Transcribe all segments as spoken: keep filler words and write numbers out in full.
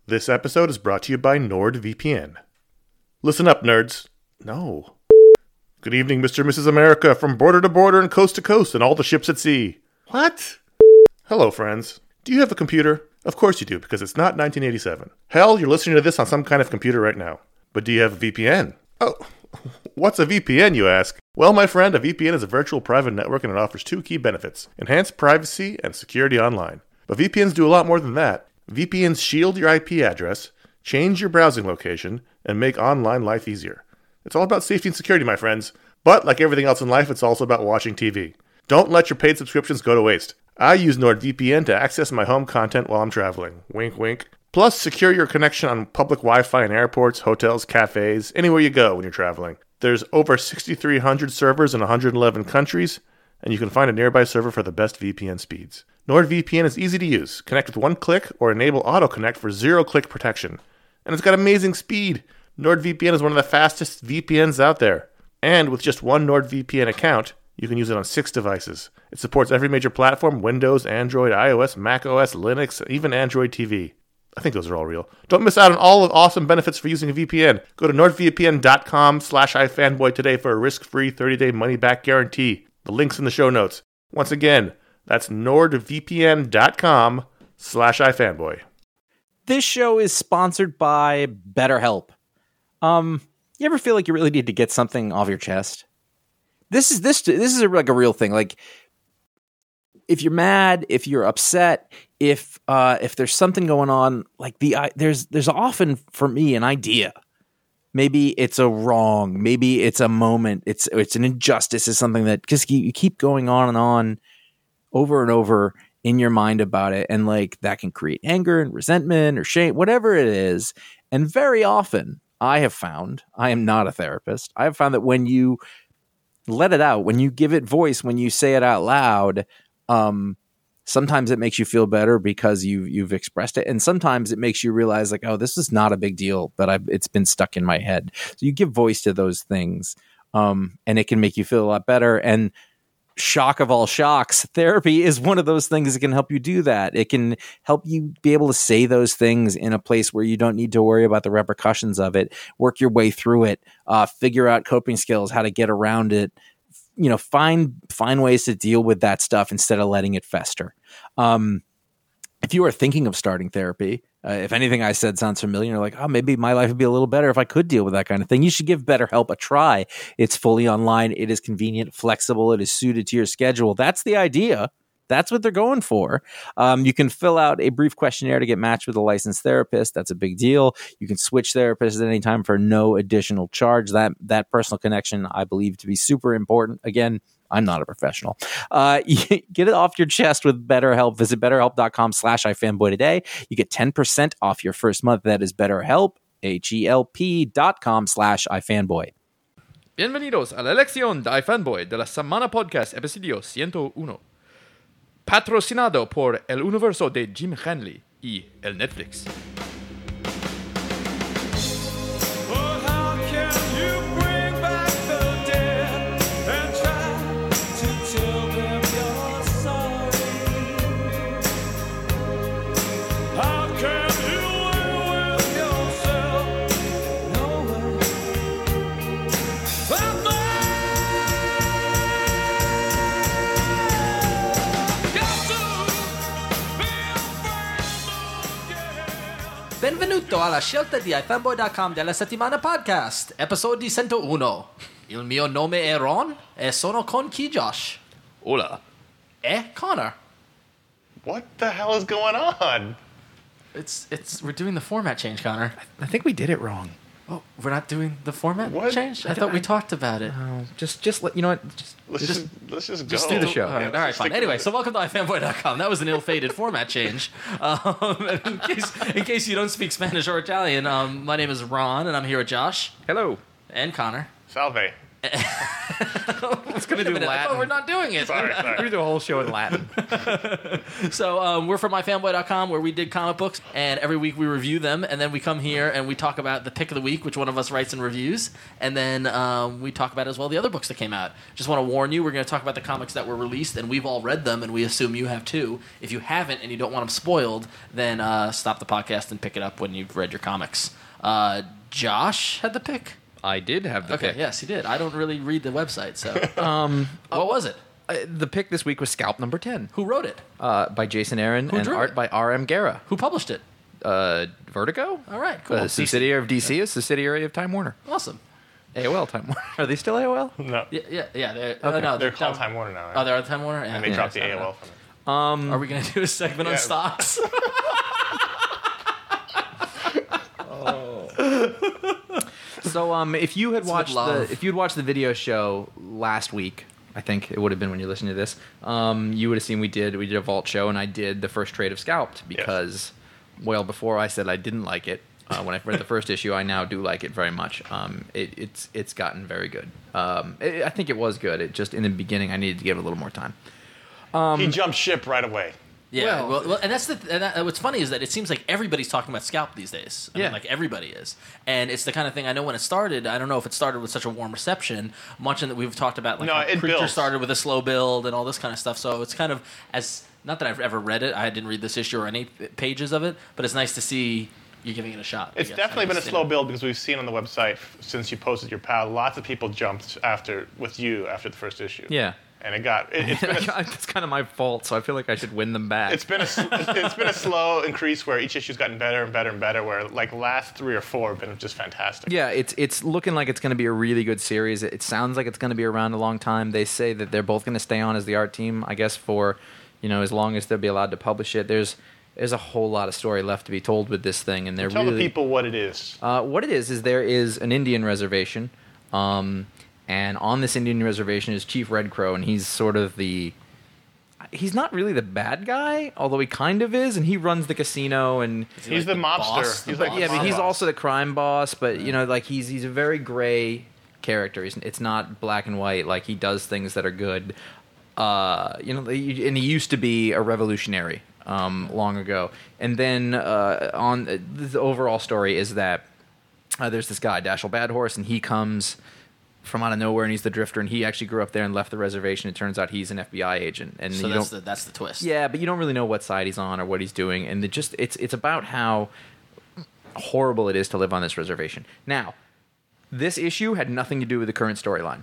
This episode is brought to you by NordVPN. Listen up, nerds. No. Good evening, Mister and Missus America, from border to border and coast to coast and all the ships at sea. What? Hello, friends. Do you have a computer? Of course you do, because it's not nineteen eighty-seven. Hell, you're listening to this on some kind of computer right now. But do you have a V P N? Oh, what's a V P N, you ask? Well, my friend, a V P N is a virtual private network and it offers two key benefits: enhanced privacy and security online. But V P Ns do a lot more than that. V P Ns shield your I P address, change your browsing location, and make online life easier. It's all about safety and security, my friends. But like everything else in life, it's also about watching T V. Don't let your paid subscriptions go to waste. I use NordVPN to access my home content while I'm traveling. Wink, wink. Plus, secure your connection on public Wi-Fi in airports, hotels, cafes, anywhere you go when you're traveling. There's over six thousand three hundred servers in one hundred eleven countries, and you can find a nearby server for the best V P N speeds. NordVPN is easy to use. Connect with one click or enable auto-connect for zero-click protection. And it's got amazing speed. NordVPN is one of the fastest V P Ns out there. And with just one NordVPN account, you can use it on six devices. It supports every major platform: Windows, Android, iOS, macOS, Linux, even Android T V. I think those are all real. Don't miss out on all the awesome benefits for using a V P N. Go to nordvpn.com slash ifanboy today for a risk-free thirty-day money-back guarantee. The link's in the show notes. Once again, that's nordvpn.com slash ifanboy. This show is sponsored by BetterHelp. Um, you ever feel like you really need to get something off your chest? This is this this is a, like a real thing. Like, if you're mad, if you're upset, if uh, if there's something going on, like the uh, there's there's often for me an idea. Maybe it's a wrong. Maybe it's a moment. It's it's an injustice. It's something that just you keep going on and on, over and over in your mind about it, and like that can create anger and resentment or shame, whatever it is. And very often, I have found, I am not a therapist, I have found that when you let it out, when you give it voice, when you say it out loud, um, sometimes it makes you feel better because you've you've expressed it, and sometimes it makes you realize like, oh, this is not a big deal, but I've, it's been stuck in my head. So you give voice to those things, um, and it can make you feel a lot better. And shock of all shocks, therapy is one of those things that can help you do that. It can help you be able to say those things in a place where you don't need to worry about the repercussions of it, work your way through it, uh, figure out coping skills, how to get around it, you know, find, find ways to deal with that stuff instead of letting it fester. Um, if you are thinking of starting therapy, uh, if anything I said sounds familiar, you're like, oh, maybe my life would be a little better if I could deal with that kind of thing. You should give BetterHelp a try. It's fully online. It is convenient, flexible. It is suited to your schedule. That's the idea. That's what they're going for. Um, you can fill out a brief questionnaire to get matched with a licensed therapist. That's a big deal. You can switch therapists at any time for no additional charge. That that personal connection, I believe, to be super important. Again, I'm not a professional. Uh, get it off your chest with BetterHelp. Visit betterhelp.com slash ifanboy today. You get ten percent off your first month. That is BetterHelp, H-E-L-P dot com slash ifanboy. Bienvenidos a la lección de iFanboy de la Semana Podcast, episodio ciento uno. Patrocinado por el universo de Jim Hanley y el Netflix. Benvenuto alla scelta di ifanboy dot com della settimana podcast, episodio centouno. Il mio nome è Ron e sono con chi, Josh? Hola. E Connor. What the hell is going on? It's it's we're doing the format change, Connor. I think we did it wrong. Oh, we're not doing the format What? change? I, I thought we talked about it. Oh, just, just let you know what. Just, Let's just, let's just go. just do the show. All right, Yeah, all let's right just fine. stick Anyway, with so it. welcome to ifanboy dot com. That was an ill-fated format change. Um, in, case, in case you don't speak Spanish or Italian, um, my name is Ron, and I'm here with Josh. Hello. And Connor. Salve. It's going to do Wait a minute, I thought Latin. we're not doing it. Sorry, We're sorry. going to do a whole show in Latin. So um, we're from my fanboy dot com, where we dig comic books, and every week we review them, and then we come here and we talk about the pick of the week, which one of us writes and reviews, and then um, we talk about as well the other books that came out. Just want to warn you, we're going to talk about the comics that were released, and we've all read them, and we assume you have too. If you haven't and you don't want them spoiled, then uh, stop the podcast and pick it up when you've read your comics. Uh, Josh had the pick. I did have the Okay, pick. yes, he did. I don't really read the website, so um, what was it? Uh, the pick this week was Scalp number ten, Who wrote it? uh, by Jason Aaron Who and drew art it? by R M Guerra. Who published it? Uh, Vertigo? All right, cool. A subsidiary of D C, a subsidiary of Time Warner. Awesome. A O L Time Warner. Are they still A O L? No, Yeah, yeah, yeah. They're, uh, no, they're called Time- Time Warner now. Oh, they're on Time Warner? Yeah. and they Yeah. dropped the I A don't O L know. from it. Are we going to do a segment on Yeah. stocks? So, um, if you had with watched the love. if you had watched the video show last week, I think it would have been when you listened to this. Um, you would have seen we did we did a vault show, and I did the first trade of Scalped because, well, before I said I didn't like it. Uh, when I read the first issue, I now do like it very much. Um, it, it's it's gotten very good. Um, it, I think it was good. It just in the beginning, I needed to give it a little more time. he jumped ship right away. Yeah, Well- well, well, and that's the and that, what's funny is that it seems like everybody's talking about Scalp these days. I Yeah. mean, like everybody is, and it's the kind of thing. I know when it started. I don't know if it started with such a warm reception. Much in that we've talked about, like No, how it Preacher builds. started with a slow build and all this kind of stuff. So it's kind of as not that I've ever read it. I didn't read this issue or any pages of it, but it's nice to see you giving it a shot. I It's guess. definitely I been a guess, slow you know. build because we've seen on the website f- since you posted your pal, lots of people jumped after with you after the first issue. Yeah. and it got it, it's been a, It's kind of my fault, so I feel like I should win them back. it's been a s- it's been a slow increase where each issue's gotten better and better and better. Where like last three or four have been just fantastic. Yeah, it's it's looking like it's going to be a really good series. It, it sounds like it's going to be around a long time. They say that they're both going to stay on as the art team, I guess, for you know as long as they'll be allowed to publish it. There's there's a whole lot of story left to be told with this thing, and they're Tell really the people what it is. Uh, what it is is there is an Indian reservation, um, and on this Indian reservation is Chief Red Crow, and he's sort of the he's not really the bad guy, although he kind of is, and he runs the casino and. Is he He's like the boss? mobster. The He's like boss? Yeah, but he's boss. also the crime boss. But you know, like he's he's a very gray character. He's, it's not black and white. Like he does things that are good. Uh, you know, he- and he used to be a revolutionary um, long ago. And then uh, on uh, the overall story is that uh, there's this guy Dashel Badhorse, and he comes from out of nowhere, and he's the drifter, and he actually grew up there and left the reservation. It turns out he's an F B I agent, and So you that's don't. the that's the twist. Yeah, but you don't really know what side he's on or what he's doing, and it just it's it's about how horrible it is to live on this reservation. Now, this issue had nothing to do with the current storyline,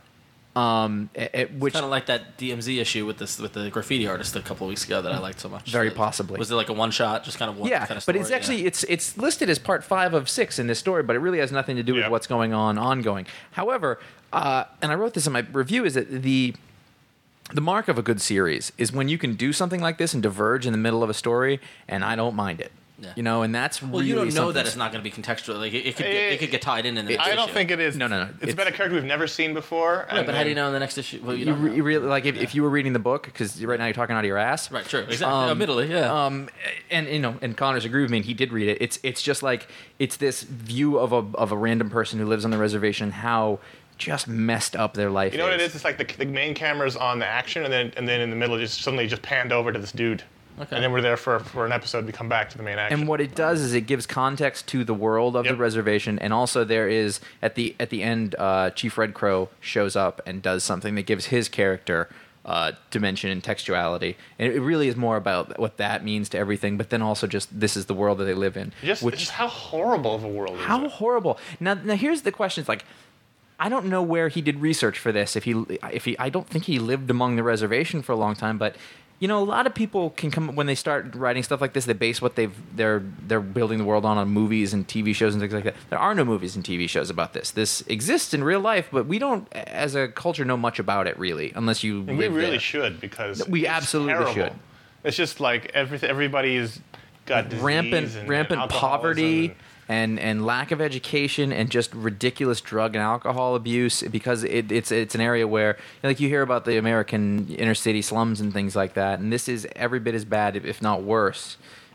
um, it, it- which Kind of like that D M Z issue with this with the graffiti artist a couple of weeks ago that I liked so much. Very Uh, possibly. Was it like a one shot, just kind of one yeah, kind of but story? it's actually Yeah. it's it's listed as part five of six in this story, but it really has nothing to do with Yeah. what's going on ongoing. However, uh, and I wrote this in my review, is that the the mark of a good series is when you can do something like this and diverge in the middle of a story, and I don't mind it. Yeah. You know, and that's Well, really you don't know something- that it's not going to be contextual. Like it, it could get, Eh, it could get tied in in the next I don't issue. think it is. No, no, no. It's, It's- been a character we've never seen before. Right, and but how do you then- know in the next issue? Well, you, You, don't re- know. you really like if, if you were reading the book because right now you're talking out of your ass. Right, true, exactly. Um, Admittedly, yeah. Um, and you know, and Connors agreed with me. And he did read it. It's it's just like it's this view of a of a random person who lives on the reservation, how just messed up their life. You know what it is? It's like the, the main camera's on the action, and then and then in the middle, it just suddenly just panned over to this dude. Okay. And then we're there for for an episode. We come back to the main action. And what it does is it gives context to the world of Yep. the reservation, and also there is at the at the end, uh, Chief Red Crow shows up and does something that gives his character uh, dimension and textuality, and it really is more about what that means to everything. But then also just this is the world that they live in, just, which just how horrible of a world is how it? horrible. Now, now here's the question: it's like. I don't know where he did research for this. If he, if he, I don't think he lived among the reservation for a long time. But you know, a lot of people can come when they start writing stuff like this. They base what they've they're they're building the world on on movies and T V shows and things like that. There are no movies and T V shows about this. This exists in real life, but we don't, as a culture, know much about it really, unless you. And we live really there. should because We it's absolutely terrible. should. It's just like everything. Everybody's got disease rampant and, rampant and poverty alcoholism. and and lack of education and just ridiculous drug and alcohol abuse because it, it's it's an area where like you hear about the American inner city slums and things like that, and this is every bit as bad if not worse.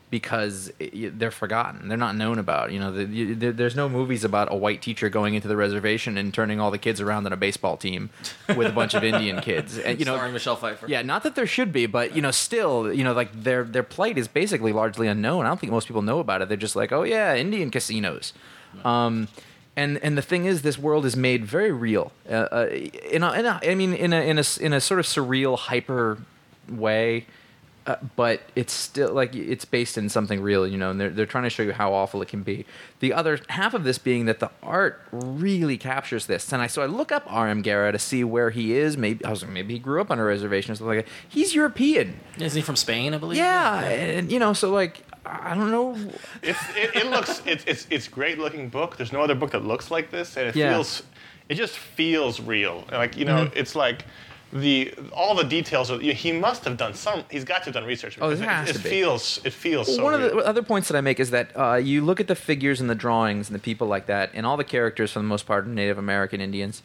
because it, they're forgotten. They're not known about. You know, the, you, there, there's no movies about a white teacher going into the reservation and turning all the kids around on a baseball team with a bunch of Indian kids. And, you know, Starring Michelle Pfeiffer. yeah, not that there should be, but you know, still, you know, like their their plight is basically largely unknown. I don't think most people know about it. They're just like, oh yeah, Indian casinos. Um, and and the thing is, this world is made very real. Uh, uh, in a, in a, I mean, in a in a in a sort of surreal, hyper way. Uh, but it's still like it's based in something real, you know, and they're they're trying to show you how awful it can be. The other half of this being that the art really captures this, and I so I look up R M Guerra to see where he is. Maybe I was like, maybe he grew up on a reservation or something like that. He's European. Isn't he from Spain? I believe. Yeah, and you know, so like I don't know. It's, it, it looks it's it's it's great looking book. There's no other book that looks like this, and it Yeah. feels it just feels real. Like you know, Mm-hmm. it's like. The all the details are, he must have done some. He's got to have done research. Oh, because there has it, to it be. feels it feels so One of real. the other points that I make is that uh, you look at the figures and the drawings and the people like that, and all the characters for the most part are Native American Indians,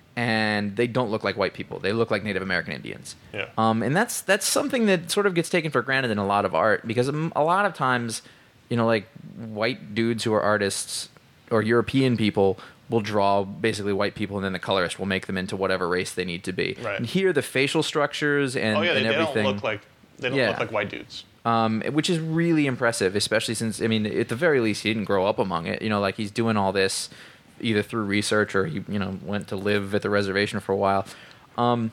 and they don't look like white people. They look like Native American Indians. Yeah. Um, and that's that's something that sort of gets taken for granted in a lot of art because um, a lot of times, you know, like white dudes who are artists or European people will draw basically white people, and then the colorist will make them into whatever race they need to be. Right. And here, the facial structures and, oh yeah, they, and they everything. don't look like they don't Yeah. look like white dudes. Um, which is really impressive, especially since, I mean, at the very least, he didn't grow up among it. You know, like he's doing all this either through research or he, you know, went to live at the reservation for a while. Um,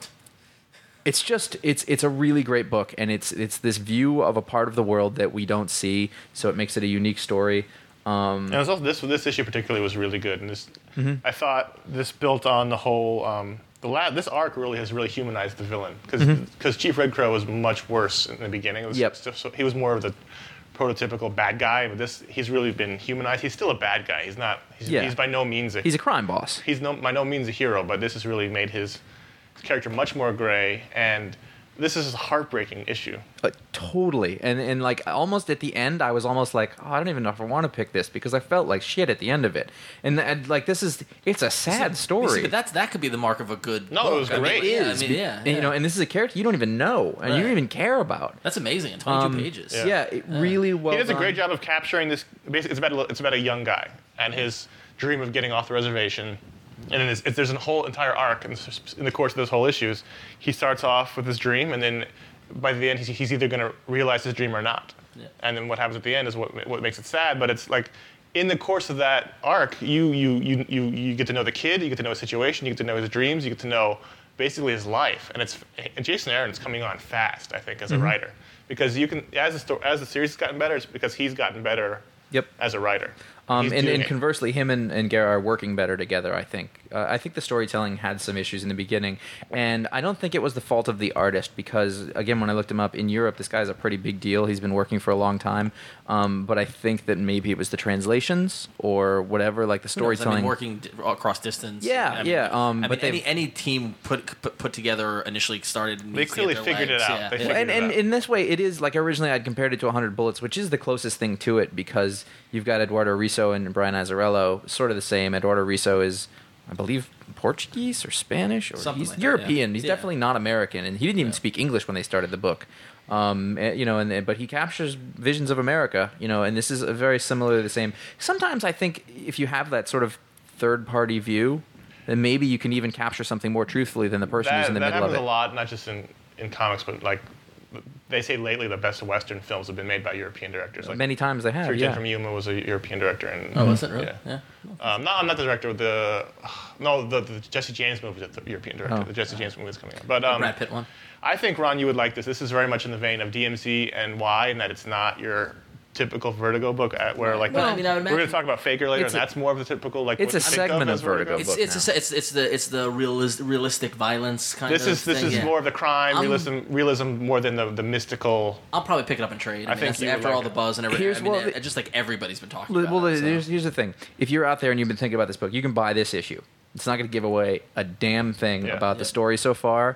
it's just, it's it's a really great book, and it's it's this view of a part of the world that we don't see, so it makes it a unique story. Um, And it was also, this this issue particularly was really good, and this Mm-hmm. I thought this built on the whole um, the la- this arc really has really humanized the villain because Chief Red Crow was much worse in the beginning. It was Mm-hmm. Yep. just- so he was more of the prototypical bad guy, but this he's really been humanized. He's still a bad guy. He's not. He's, Yeah. he's by no means a he's a crime boss. he's no by no means a hero, but this has really made his, his character much more gray, and this is a heartbreaking issue. Uh, totally, and and like almost at the end, I was almost like, oh, I don't even know if I want to pick this because I felt like shit at the end of it, and, and like this is it's a sad You story. see, but that's that could be the mark of a good. No, book. it was I mean, great. yeah, It I is, mean, yeah, and, you yeah. know, and this is a character you don't even know and you Right. don't even care about. That's amazing. Twenty-two Um, pages. Yeah. Yeah, it really well. He does a great done. job of capturing this. Basically, it's about a, it's about a young guy and his dream of getting off the reservation. And then it's, it's, there's a whole entire arc in, this, in the course of those whole issues. He starts off with his dream, and then by the end, he's, he's either going to realize his dream or not. Yeah. And then what happens at the end is what what makes it sad. But it's like in the course of that arc, you you you you you get to know the kid, you get to know his situation, you get to know his dreams, you get to know basically his life. And it's and Jason Aaron's coming on fast, I think, as a writer, because you can as the sto- as the series has gotten better, it's because he's gotten better. Yep. As a writer. Um, He's and, doing and it. conversely, him and, and Guerra are working better together, I think. Uh, I think the storytelling had some issues in the beginning, and I don't think it was the fault of the artist because, again, when I looked him up, in Europe, this guy's a pretty big deal. He's been working for a long time, um, but I think that maybe it was the translations or whatever, like the Who knows? I storytelling. mean, working d- across distance. Yeah, I mean, yeah, um, I but mean, any they've- any team put, put put together initially started. They needs to clearly get their figured it legs. out. Yeah, They yeah. figured and, it and out. in this way, it is like originally I'd compared it to one hundred Bullets, which is the closest thing to it because you've got Eduardo Risso and Brian Azzarello, sort of the same. Eduardo Risso is, I believe, Portuguese or Spanish, or Something he's like that, European. yeah. He's Yeah. definitely not American, and he didn't even speak English when they started the book. Um, eh, you know, and but he captures visions of America. You know, and this is a very similarly the same. Sometimes I think if you have that sort of third-party view, then maybe you can even capture something more truthfully than the person who's that, in the that middle of happens it. a lot, not just in, in comics, but like they say lately the best Western films have been made by European directors. Like Many times they have, Kirsten yeah. from Yuma was a European director. And, Oh, was it really? Yeah. Yeah. Um, no, I'm not the director. The no, the, the Jesse James movie is the European director. Oh. The Jesse James movie is coming out. But um, Brad Pitt one. I think Ron, you would like this. This is very much in the vein of D M Z and Y, in that it's not your typical Vertigo book, at, where like Well, the- I mean, I would we're going imagine- to talk about Faker later, It's and a- that's more of the typical like. it's what a you think segment as of Vertigo It's book it's a, it's it's the it's the realis- realistic violence kind This of. is this thing, is yeah. more of the crime I'm- realism, realism more than the the mystical. I'll probably pick it up and trade. I, I mean, think that's you would after like all the it. buzz and everything. Here's- I mean, well, it- just like everybody's been talking Well, about. well, it, so. here's, here's the thing. If you're out there and you've been thinking about this book, you can buy this issue. It's not going to give away a damn thing Yeah. about the Yeah. story so far.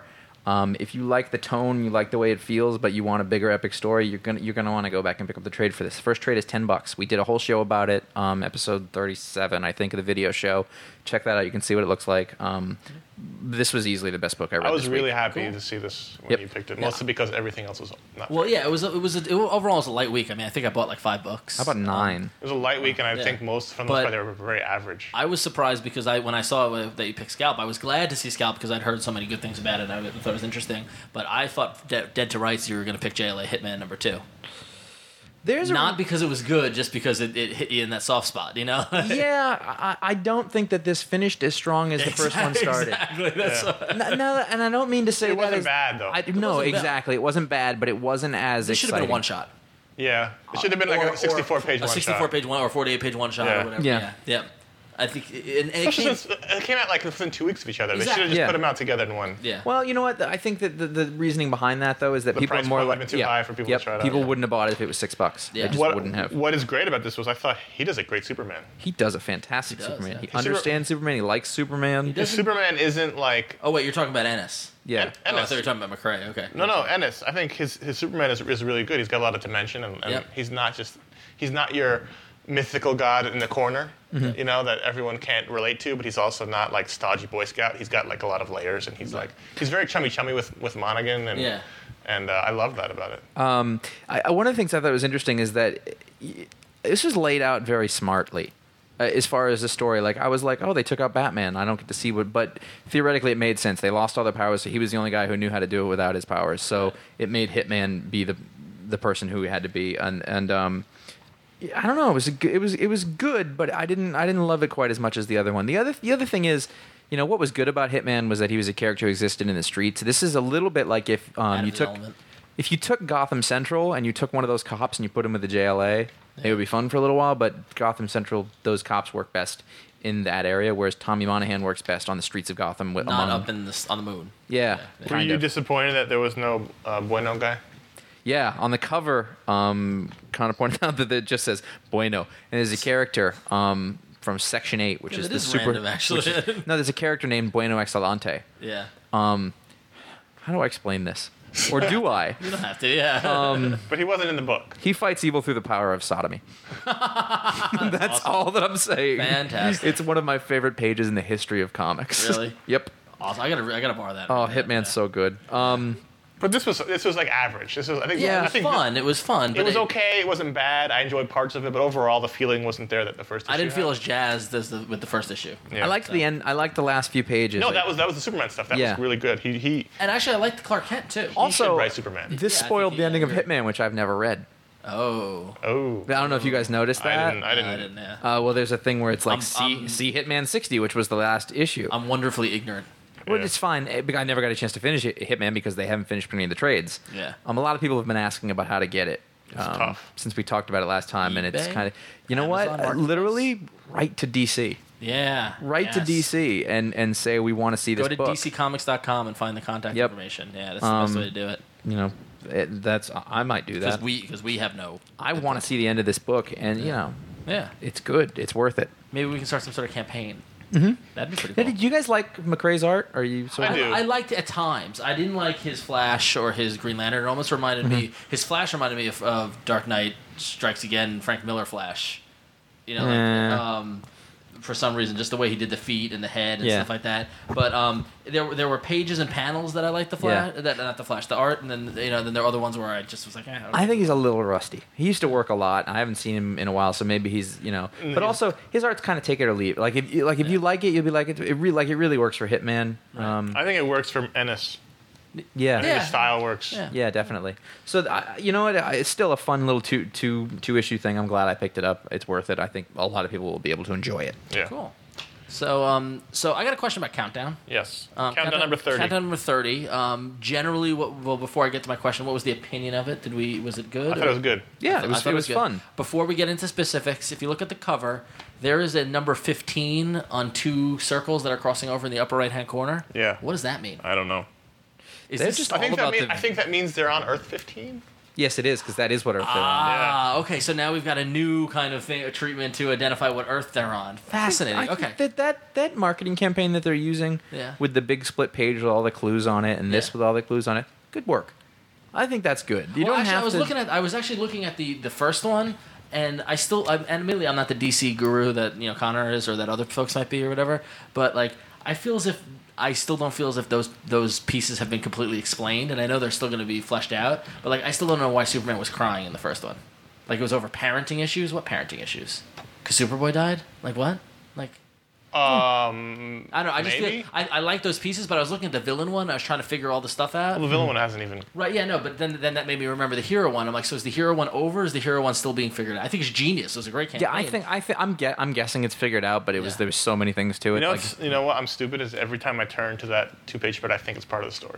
Um, if you like the tone, you like the way it feels, but you want a bigger epic story, you're gonna you're gonna want to go back and pick up the trade for this. First trade is ten bucks. We did a whole show about it, um, episode thirty-seven, I think, of the video show. Check that out. You can see what it looks like. Um, this was easily the best book I read. I was this really week. happy Cool. to see this when Yep. you picked it, mostly because everything else was not. Well, very yeah, it was. A, it was. A, it, overall, it was a light week. I mean, I think I bought like five books. How about nine? It was a light week, and I Yeah. think most from But- those they were very average. I was surprised because I when I saw that you picked Scalp, I was glad to see Scalp because I'd heard so many good things about it. I thought it was interesting. But I thought De- Dead to Rights you were going to pick J L A Hitman number two. There's Not a, because it was good, just because it, it hit you in that soft spot, you know? yeah, I, I don't think that this finished as strong as the first one started. Exactly. That's Yeah. No, no, and I don't mean to say It that wasn't as- bad, though. I, It no, wasn't bad. exactly. It wasn't bad, but it wasn't as This should have exciting. been a one shot. Yeah, it should have been like Or- a sixty-four page a one sixty-four shot. page one or forty-eight page one shot Yeah. or whatever. Yeah. Yeah. yeah. I think, and, and it Especially came, since it came out like within two weeks of each other. They should Exactly. have just Yeah. put them out together in one. yeah. Well, you know what? I think that the, the reasoning behind that though is that The people are price more point like would've been too yeah, high for people to yep, try it out. people Yeah. wouldn't have bought it if it was six bucks. Yeah. They just What, wouldn't have. what is great about this was I thought he does a great Superman. He does a fantastic He does, Superman. yeah. He He's super- understands Superman. He likes Superman. His Superman isn't like Oh, wait, you're talking about Ennis. yeah. En- Oh, I Ennis. thought you were talking about McCrae. Okay. No, no, Ennis. I think his, his Superman is, is really good. He's got a lot of dimension, and, and Yep. he's not just he's not your mythical god in the corner, Mm-hmm. you know, that everyone can't relate to. But he's also not like stodgy Boy Scout. He's got like a lot of layers, and he's like he's very chummy chummy with with Monaghan, and Yeah. and uh, I love that about it. Um, I, I- one of the things I thought was interesting is that y- this was laid out very smartly. Uh, as far as the story, like I was like, oh, they took out Batman. I don't get to see what, but theoretically, it made sense. They lost all their powers, so he was the only guy who knew how to do it without his powers. So it made Hitman be the the person who he had to be, and and um, I don't know. It was a, g- it was it was good, but I didn't I didn't love it quite as much as the other one. The other the other thing is, you know, what was good about Hitman was that he was a character who existed in the streets. This is a little bit like if um, Out of you his took. element. If you took Gotham Central and you took one of those cops and you put him with the J L A, it would be fun for a little while. But Gotham Central, those cops work best in that area, whereas Tommy Monahan works best on the streets of Gotham. With, Not among, up in the, on the moon. yeah, Were kind you of. disappointed that there was no uh, Bueno guy? Yeah, on the cover, um, kind of pointed out that it just says Bueno, and there's a character um, from Section Eight, which Yeah, is that the is super. random, actually. which is- no, there's a character named Bueno Excelente. Yeah. Um, how do I explain this, or do I? You don't have to, yeah. Um, But he wasn't in the book. He fights evil through the power of sodomy. That's all that I'm saying. Fantastic. It's one of my favorite pages in the history of comics. Really? Yep. Awesome. I gotta, I gotta borrow that. Oh, Yeah, Hitman's yeah. so good. Um, But this was this was like average. This was I think Yeah, I it was think fun. It was fun. It but was okay. It wasn't bad. I enjoyed parts of it, but overall the feeling wasn't there that the first. I issue didn't feel had. as jazzed as the, with the first issue. Yeah. I liked the end. I liked the last few pages. No, that was that was the Superman stuff. That Yeah. was really good. He he And actually, I liked the Clark Kent too. he should also write Superman. this Yeah, I think spoiled he- the ending of yeah. Hitman, which I've never read. Oh, Oh, I don't know if you guys noticed that. I didn't. I didn't. I didn't. Yeah. Uh, well, there's a thing where it's like I'm- see, I'm- see Hitman sixty, which was the last issue. I'm wonderfully ignorant. Well, Yeah. it's fine. eh, because I never got a chance to finish it, Hitman because they haven't finished printing the trades. Yeah. Um, a lot of people have been asking about how to get it. It's um, tough. Since we talked about it last time, and it's eBay? kind of, you know Amazon what? Uh, Marketplace? literally, write to D C. Yeah. Write to yes. D C and and say we want to see this Go to book. D C comics dot com and find the contact Yep. information. Yeah, that's the Um, best way to do it. You know, it, that's I might do Because that. we because we have no. I want to see the end of this book, and you know, Yeah. it's good. It's worth it. Maybe we can start some sort of campaign. Mm-hmm. That'd be pretty Hey, cool. did you guys like McRae's art? Are you? Sort I of, do. I liked it at times. I didn't like his Flash or his Green Lantern. It almost reminded me. Mm-hmm. His Flash reminded me of, of Dark Knight Strikes Again, Frank Miller Flash. You know, Eh. like, um, for some reason, just the way he did the feet and the head and Yeah. stuff like that. But um, there were- there were pages and panels that I liked the Flash. Yeah. That not the Flash, the art, and then you know then there are other ones where I just was like, eh, I think he's a little rusty. He used to work a lot. I haven't seen him in a while, so maybe he's you know. But also, his art's kind of take it or leave. Like if you, like if you like it, you'll be like it. It really like it really works for Hitman. Um, I think it works for Ennis. yeah. I think Yeah. the style works. Yeah. Yeah, definitely. So I you know what? I- It's still a fun little two two two issue thing. I'm glad I picked it up. It's worth it. I think a lot of people will be able to enjoy it. Yeah. cool. So um, so I got a question about Countdown. Yes. Um, Countdown number thirty. Countdown number thirty. Um, generally, what, well, before I get to my question, what was the opinion of it? Did we? Was it good? I thought it was good. Yeah, I thought- it I was thought it was good. fun. Before we get into specifics, if you look at the cover, there is a number fifteen on two circles that are crossing over in the upper right hand corner. Yeah. What does that mean? I don't know. Is They're this just just I think all that about mean, the- I think that means they're on Earth fifteen. Yes, it is, because that is what Earth they're on. Ah, okay. So now we've got a new kind of thing, a treatment to identify what Earth they're on. Fascinating. I think Okay. that, that that marketing campaign that they're using Yeah. with the big split page with all the clues on it and this Yeah. with all the clues on it, good work. I think that's good. You well, don't actually, have I was to. looking at. I was actually looking at the the first one, and I still. I'm, and admittedly, I'm not the D C guru that you know Connor is, or that other folks might be, or whatever. But like, I feel as if I still don't feel as if those those pieces have been completely explained, and I know they're still going to be fleshed out. But like, I still don't know why Superman was crying in the first one. Like, it was over parenting issues. What parenting issues? Because Superboy died. Like what? Like. Um, I don't know. I just maybe? feel I, I like those pieces, but I was looking at the villain one. I was trying to figure all the stuff out. Well, the villain one hasn't even. Right, yeah, no, but then then that made me remember the hero one. I'm like, so is the hero one over? Is the hero one still being figured out? I think it's genius. It was a great campaign. yeah, I think I think I'm get, I'm guessing it's figured out, but it was Yeah. there was so many things to it. You know, like, it's, you know what? I'm stupid. Is every time I turn to that two-page spread, I think it's part of the story.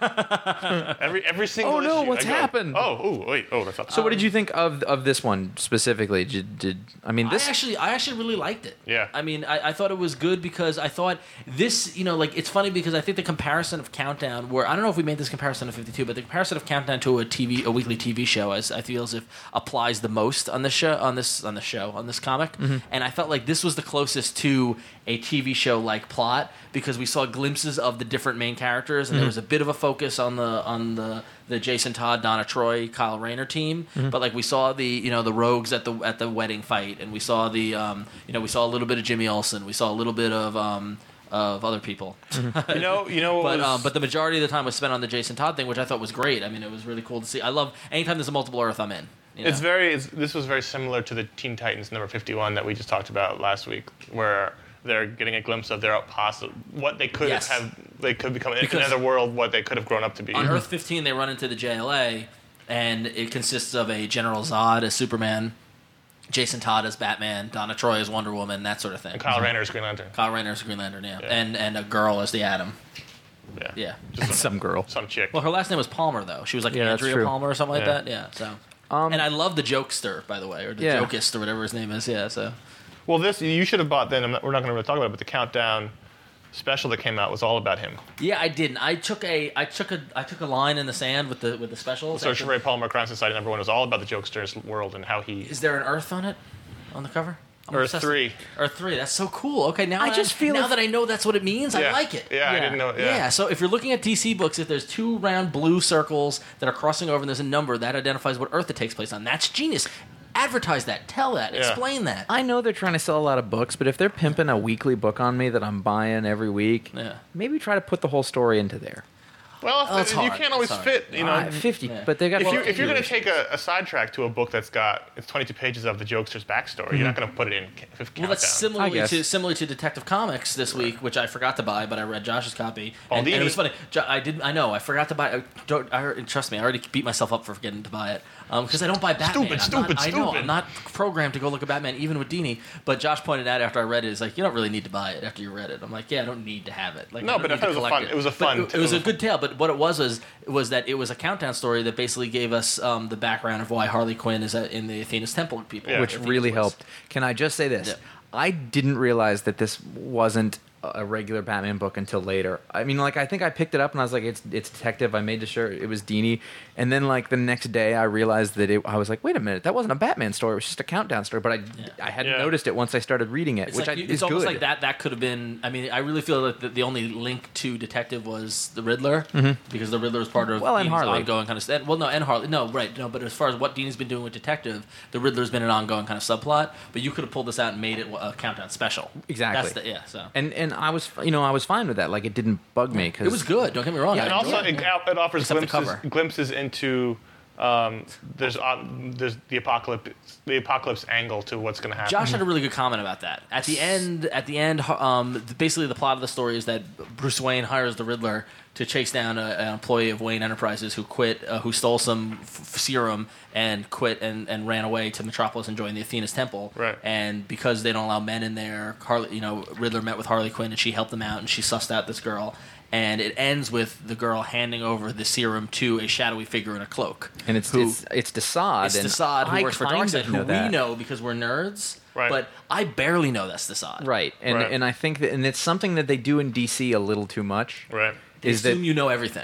every every single. Oh, no, issue, what's I go, happened? Oh, oh, wait, oh, that's not. so, what did you think of of this one specifically? Did, did I mean this? I actually, I actually really liked it. Yeah. I mean, I, I thought it was good because I thought this, you know, like it's funny because I think the comparison of Countdown, where I don't know if we made this comparison of fifty-two, but the comparison of Countdown to a T V, a weekly T V show, as I feel as if applies the most on this show, on this on the show, on this comic, and I felt like this was the closest to a T V show like plot because we saw glimpses of the different main characters, and there was a bit of a focus on the on the the Jason Todd, Donna Troy, Kyle Rayner team, but like we saw the you know the rogues at the at the wedding fight, and we saw the um, you know we saw a little bit of Jimmy Olsen, we saw a little bit of um, of other people, You know, you know. What but was, um, but the majority of the time was spent on the Jason Todd thing, which I thought was great. I mean, it was really cool to see. I love anytime there's a multiple Earth, I'm in. You know? It's very. It's, this was very similar to the Teen Titans number fifty-one that we just talked about last week, where they're getting a glimpse of their possible what they could Yes. have. They could become in Because- another world. What they could have grown up to be. On Earth fifteen, they run into the J L A, and it consists of a General Zod as Superman, Jason Todd as Batman, Donna Troy as Wonder Woman, that sort of thing. And Kyle Rayner is Green Lantern. Kyle Rayner as Green Lantern, yeah. Yeah. And and a girl as the Atom. Yeah. Yeah. Just some, Some girl. some chick. Well, her last name was Palmer, though. She was like Yeah, that's Andrea true. Palmer or something like Yeah. that. Yeah. So. Um, and I love the Jokester, by the way, or the Yeah. Jokist, or whatever his name is. Yeah. So. Well, this you should have bought then. I'm not, we're not going to really talk about it, but the Countdown special that came out was all about him. Yeah, I didn't. I took a I took a I took a line in the sand with the with the specials. So After- Sheree Palmer, Crime Society number one was all about the Jokester's world and how he. Is there an Earth on it, on the cover? I'm Earth obsessed- three. Earth three. That's so cool. Okay, now I that just feel now if- that I know that's what it means, I Yeah. like it. Yeah, I didn't know. Yeah. Yeah. So if you're looking at D C books, if there's two round blue circles that are crossing over and there's a number that identifies what Earth it takes place on, that's genius. Advertise that. Tell that. Yeah. Explain that. I know they're trying to sell a lot of books, but if they're pimping a weekly book on me that I'm buying every week, Yeah. maybe try to put the whole story into there. Well, Oh, it's you hard. can't always It's hard. fit. You know, Uh, fifty, Yeah. but they got. if you if you're going years. to take a, a sidetrack to a book that's got it's twenty-two pages of the Jokester's backstory, you're not going to put it in. ca- fifth Well, that's Countdown. similarly guess. to similarly to Detective Comics this week, which I forgot to buy, but I read Josh's copy, and, and it Baldini. was funny. Jo- I didn't. I know. I forgot to buy. I don't. I, trust me. I already beat myself up for forgetting to buy it because I don't buy Batman. Stupid, I'm stupid, not, I know. stupid. I'm not programmed to go look at Batman, even with Dini. But Josh pointed out after I read it, is like you don't really need to buy it after you read it. I'm like, yeah, I don't need to have it. Like, No, I don't but I need thought to it was a collect fun- it was a But fun It, it was a tale. good tale. But what it was was was that it was a countdown story that basically gave us um, the background of why Harley Quinn is at, in the Athena's Temple people, Yeah. which Athena's really was. helped. Can I just say this? Yeah. I didn't realize that this wasn't a regular Batman book until later. I mean, like I think I picked it up and I was like, "It's it's detective." I made sure it was Dini, and then like the next day I realized that it. I was like, "Wait a minute, that wasn't a Batman story. It was just a countdown story." But I I hadn't Yeah. noticed it once I started reading it, It's which like, I, you- is it's almost good. like that. That could have been. I mean, I really feel that the, the only link to Detective was the Riddler because the Riddler was part of Mm-hmm. Well, and Dean's Harley. ongoing kind of. st- Well, no, and Harley. No, right. No, but as far as what Dean's been doing with Detective, the Riddler's been an ongoing kind of subplot. But you could have pulled this out and made it a countdown special. Exactly. That's the, yeah. So And and I was you know I was fine with that. Like it didn't bug me because it was good. Don't get me wrong. Yeah, I And also, enjoyed it, it. it offers Except the glimpses, cover. glimpses into um, there's uh, there's the apocalypse the apocalypse angle to what's going to happen. Josh had a really good comment about that. At the end, at the end, um, basically the plot of the story is that Bruce Wayne hires the Riddler to chase down a, an employee of Wayne Enterprises who quit, uh, who stole some f- serum and quit and, and ran away to Metropolis and joined the Athena's Temple. Right. And because they don't allow men in there, Harley, you know, Riddler met with Harley Quinn and she helped them out and she sussed out this girl. And it ends with the girl handing over the serum to a shadowy figure in a cloak. and it's who, it's it's Desaad. it's and Desaad who I works for kind Darkseid, of who know we that. know because we're nerds. Right. But I barely know that's Desaad. Right, and Right. and I think that and it's something that they do in D C a little too much. Right. They Is assume that you know everything. Yep,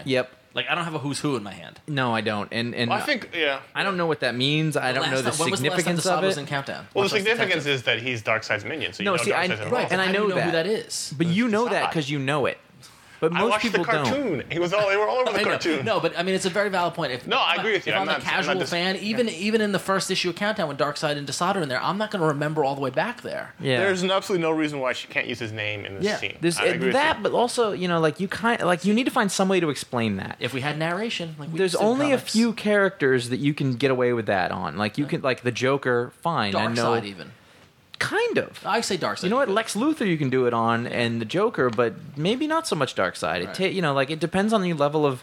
Like I don't have a who's who in my hand. No, I don't. And and Well, I think, yeah. I don't know what that means. I don't Last know the time- when was the last time significance Desaad of was it. in Countdown? Well, Much the less significance Detective. is that he's Darkseid's minion, so you No, know see, I- Darkseid's involved. right, and I How do know you know that. who that is. But you know that Desaad. because you know it. But I most watched people the cartoon. don't. He was all, they were all over the I know. cartoon. No, but I mean, it's a very valid point. If, No, I agree with you. If I'm I'm, not- a I'm casual not dis- fan, even even in the first issue of Countdown, when Darkseid and Desaad are in there, I'm not going to remember all the way back there. Yeah. There's absolutely no reason why she can't use his name in this Yeah. scene. There's I agree with that, you. but also, you know, like you kind like you need to find some way to explain that. If we had narration, like we There's used to in only a comics. few characters that you can get away with that on. Like you can, like the Joker, fine. I know, Darkseid, even. kind of. I say Darkseid. You know what? Lex Luthor you can do it on, and the Joker, but maybe not so much Darkseid. It Right. ta- you know, like it depends on the level of.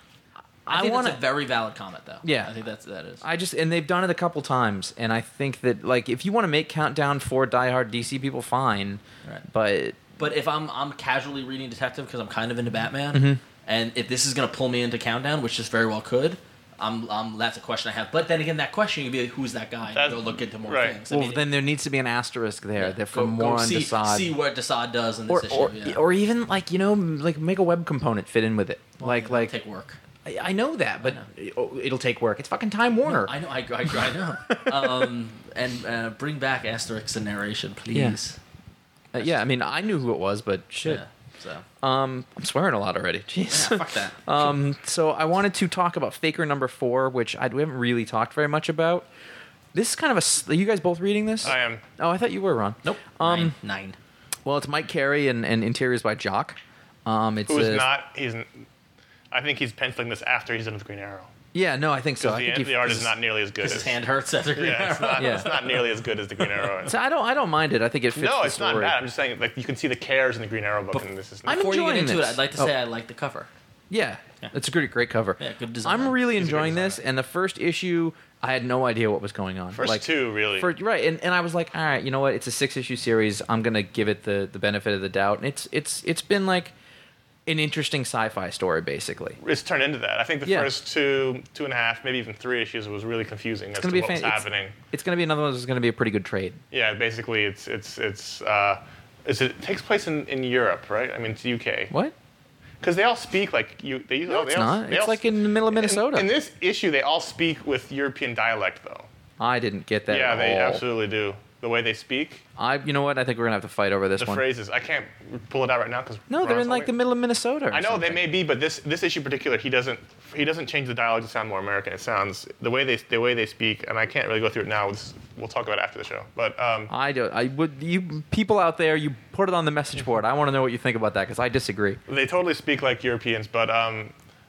I think wanna- that's a very valid comment, though. Yeah. I think that's that is. I just and they've done it a couple times, and I think that like if you want to make Countdown for diehard D C people, fine. Right. But But if I'm I'm casually reading Detective because I'm kind of into Batman, Mm-hmm. and if this is going to pull me into Countdown, which just very well could, I'm, I'm that's a question I have. But then again, that question you'd be like, who's that guy? And That's- go look into more right. things. I well, mean, then there needs to be an asterisk there. yeah, That for go- more go on see, Desaad. see what Desaad does in this or issue. or, yeah. or even like you know like make a web component fit in with it. Well, like yeah, like take work. I, I know that, but oh, it'll take work. It's fucking Time Warner. I know. I, I, I know. um, and uh, bring back asterisks and narration, please. Uh, yeah, I mean I knew who it was, but shit. Yeah. So Um, I'm swearing a lot already. Jeez. yeah, fuck that. Um, so I wanted to talk about Faker number four, which I, we haven't really talked very much about. This is kind of a. s- Are you guys both reading this? I am. Oh, I thought you were, Ron. Nope. Um, nine. Nine. Well, it's Mike Carey and, and interiors by Jock. Um, it's Who's a- not? He's. n- I think he's penciling this after he's done with Green Arrow. Yeah, no, I think so. Because I the, think he- the art this is not nearly as good Because as. his hand hurts after Green Yeah, it's Arrow. not, Yeah. it's not nearly as good as the Green Arrow. So I don't. I don't mind it. I think it fits. no, the it's not story. bad. I'm just saying, like you can see the cares in the Green Arrow book, and this is. I'm Not. Before you get enjoying into this. it, I'd like to Oh. say I like the cover. Yeah, Yeah. it's a great, great cover. Yeah, good design. I'm really He's a good enjoying this, designer. and the first issue, I had no idea what was going on. First like, two, really. For, right, and, and I was like, all right, you know what? It's a six issue series. I'm gonna give it the, the benefit of the doubt. And it's it's it's been like an interesting sci-fi story, basically. It's turned into that. I think the Yeah. first two, two and a half, maybe even three issues was really confusing as It's gonna to be a what fan- was it's- happening. It's gonna be another one that's gonna be a pretty good trade. Yeah, basically, it's it's it's. Uh, it's it takes place in, in Europe, right? I mean, it's U K. What? Because they all speak like you. They use. No, they it's all, not. they It's all- like in the middle of Minnesota. In, in this issue, they all speak with European dialect, though. I didn't get that. yeah, at they all. absolutely do. The way they speak, I, you know what? I think we're gonna have to fight over this the one. phrases. I can't pull it out right now because No, they're in like the middle of Minnesota. Or I know something. they may be, but this this issue in particular, he doesn't he doesn't change the dialogue to sound more American. It sounds the way they the way they speak, and I can't really go through it now. This, we'll talk about it after the show. But um, I do. I would. You people out there, you put it on the message board. I want to know what you think about that because I disagree. they totally speak like Europeans. But um,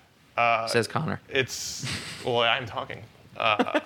Says Connor. it's well, I'm talking. Uh,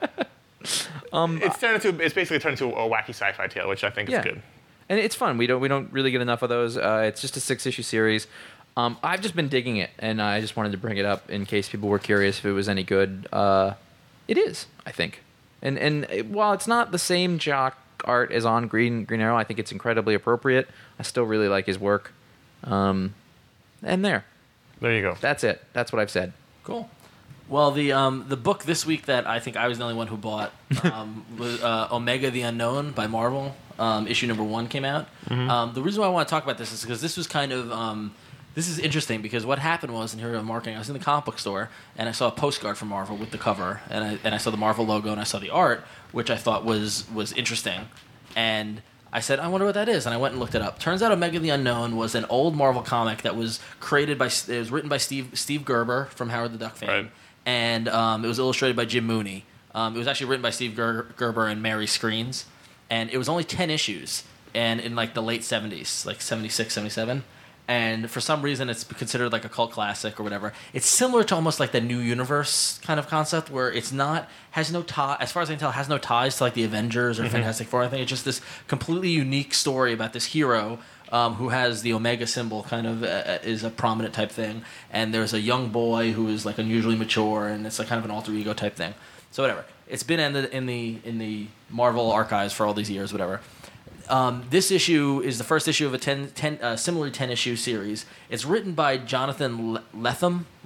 um, it's turned into it's basically turned into a wacky sci-fi tale, which I think Yeah, is good. and it's fun. We don't we don't really get enough of those. Uh, it's just a six issue series. Um, I've just been digging it, and I just wanted to bring it up in case people were curious if it was any good. Uh, it is, I think, and and it- while it's not the same Jock art as on Green Green Arrow, I think it's incredibly appropriate. I still really like his work. Um, and there, There you go. that's it. That's what I've said. Cool. Well, the um, the book this week that I think I was the only one who bought um, was uh, Omega the Unknown by Marvel. Um, issue number one came out. Um, the reason why I want to talk about this is because this was kind of um, this is interesting because what happened was, and here I'm marketing. I was in the comic book store and I saw a postcard from Marvel with the cover, and I and I saw the Marvel logo and I saw the art, which I thought was was interesting, and I said, I wonder what that is, and I went and looked it up. Turns out Omega the Unknown was an old Marvel comic that was created by it was written by Steve Steve Gerber from Howard the Duck fame. Right. And um, it was illustrated by Jim Mooney. Um, it was actually written by Steve Ger- Gerber and Mary Screens. And it was only ten issues, and in like the late seventies, like seventy-six, seventy-seven. And for some reason, it's considered like a cult classic or whatever. It's similar to almost like the New Universe kind of concept, where it's not has no tie, as far as I can tell, has no ties to like the Avengers or Fantastic Four. I think it's just this completely unique story about this hero um, who has the Omega symbol, kind of uh, is a prominent type thing. And there's a young boy who is like unusually mature, and it's like kind of an alter ego type thing. So whatever, it's been in the in the in the Marvel archives for all these years, whatever. Um, this issue is the first issue of a ten, ten, uh, similarly ten issue series. It's written by Jonathan Le- Lethem,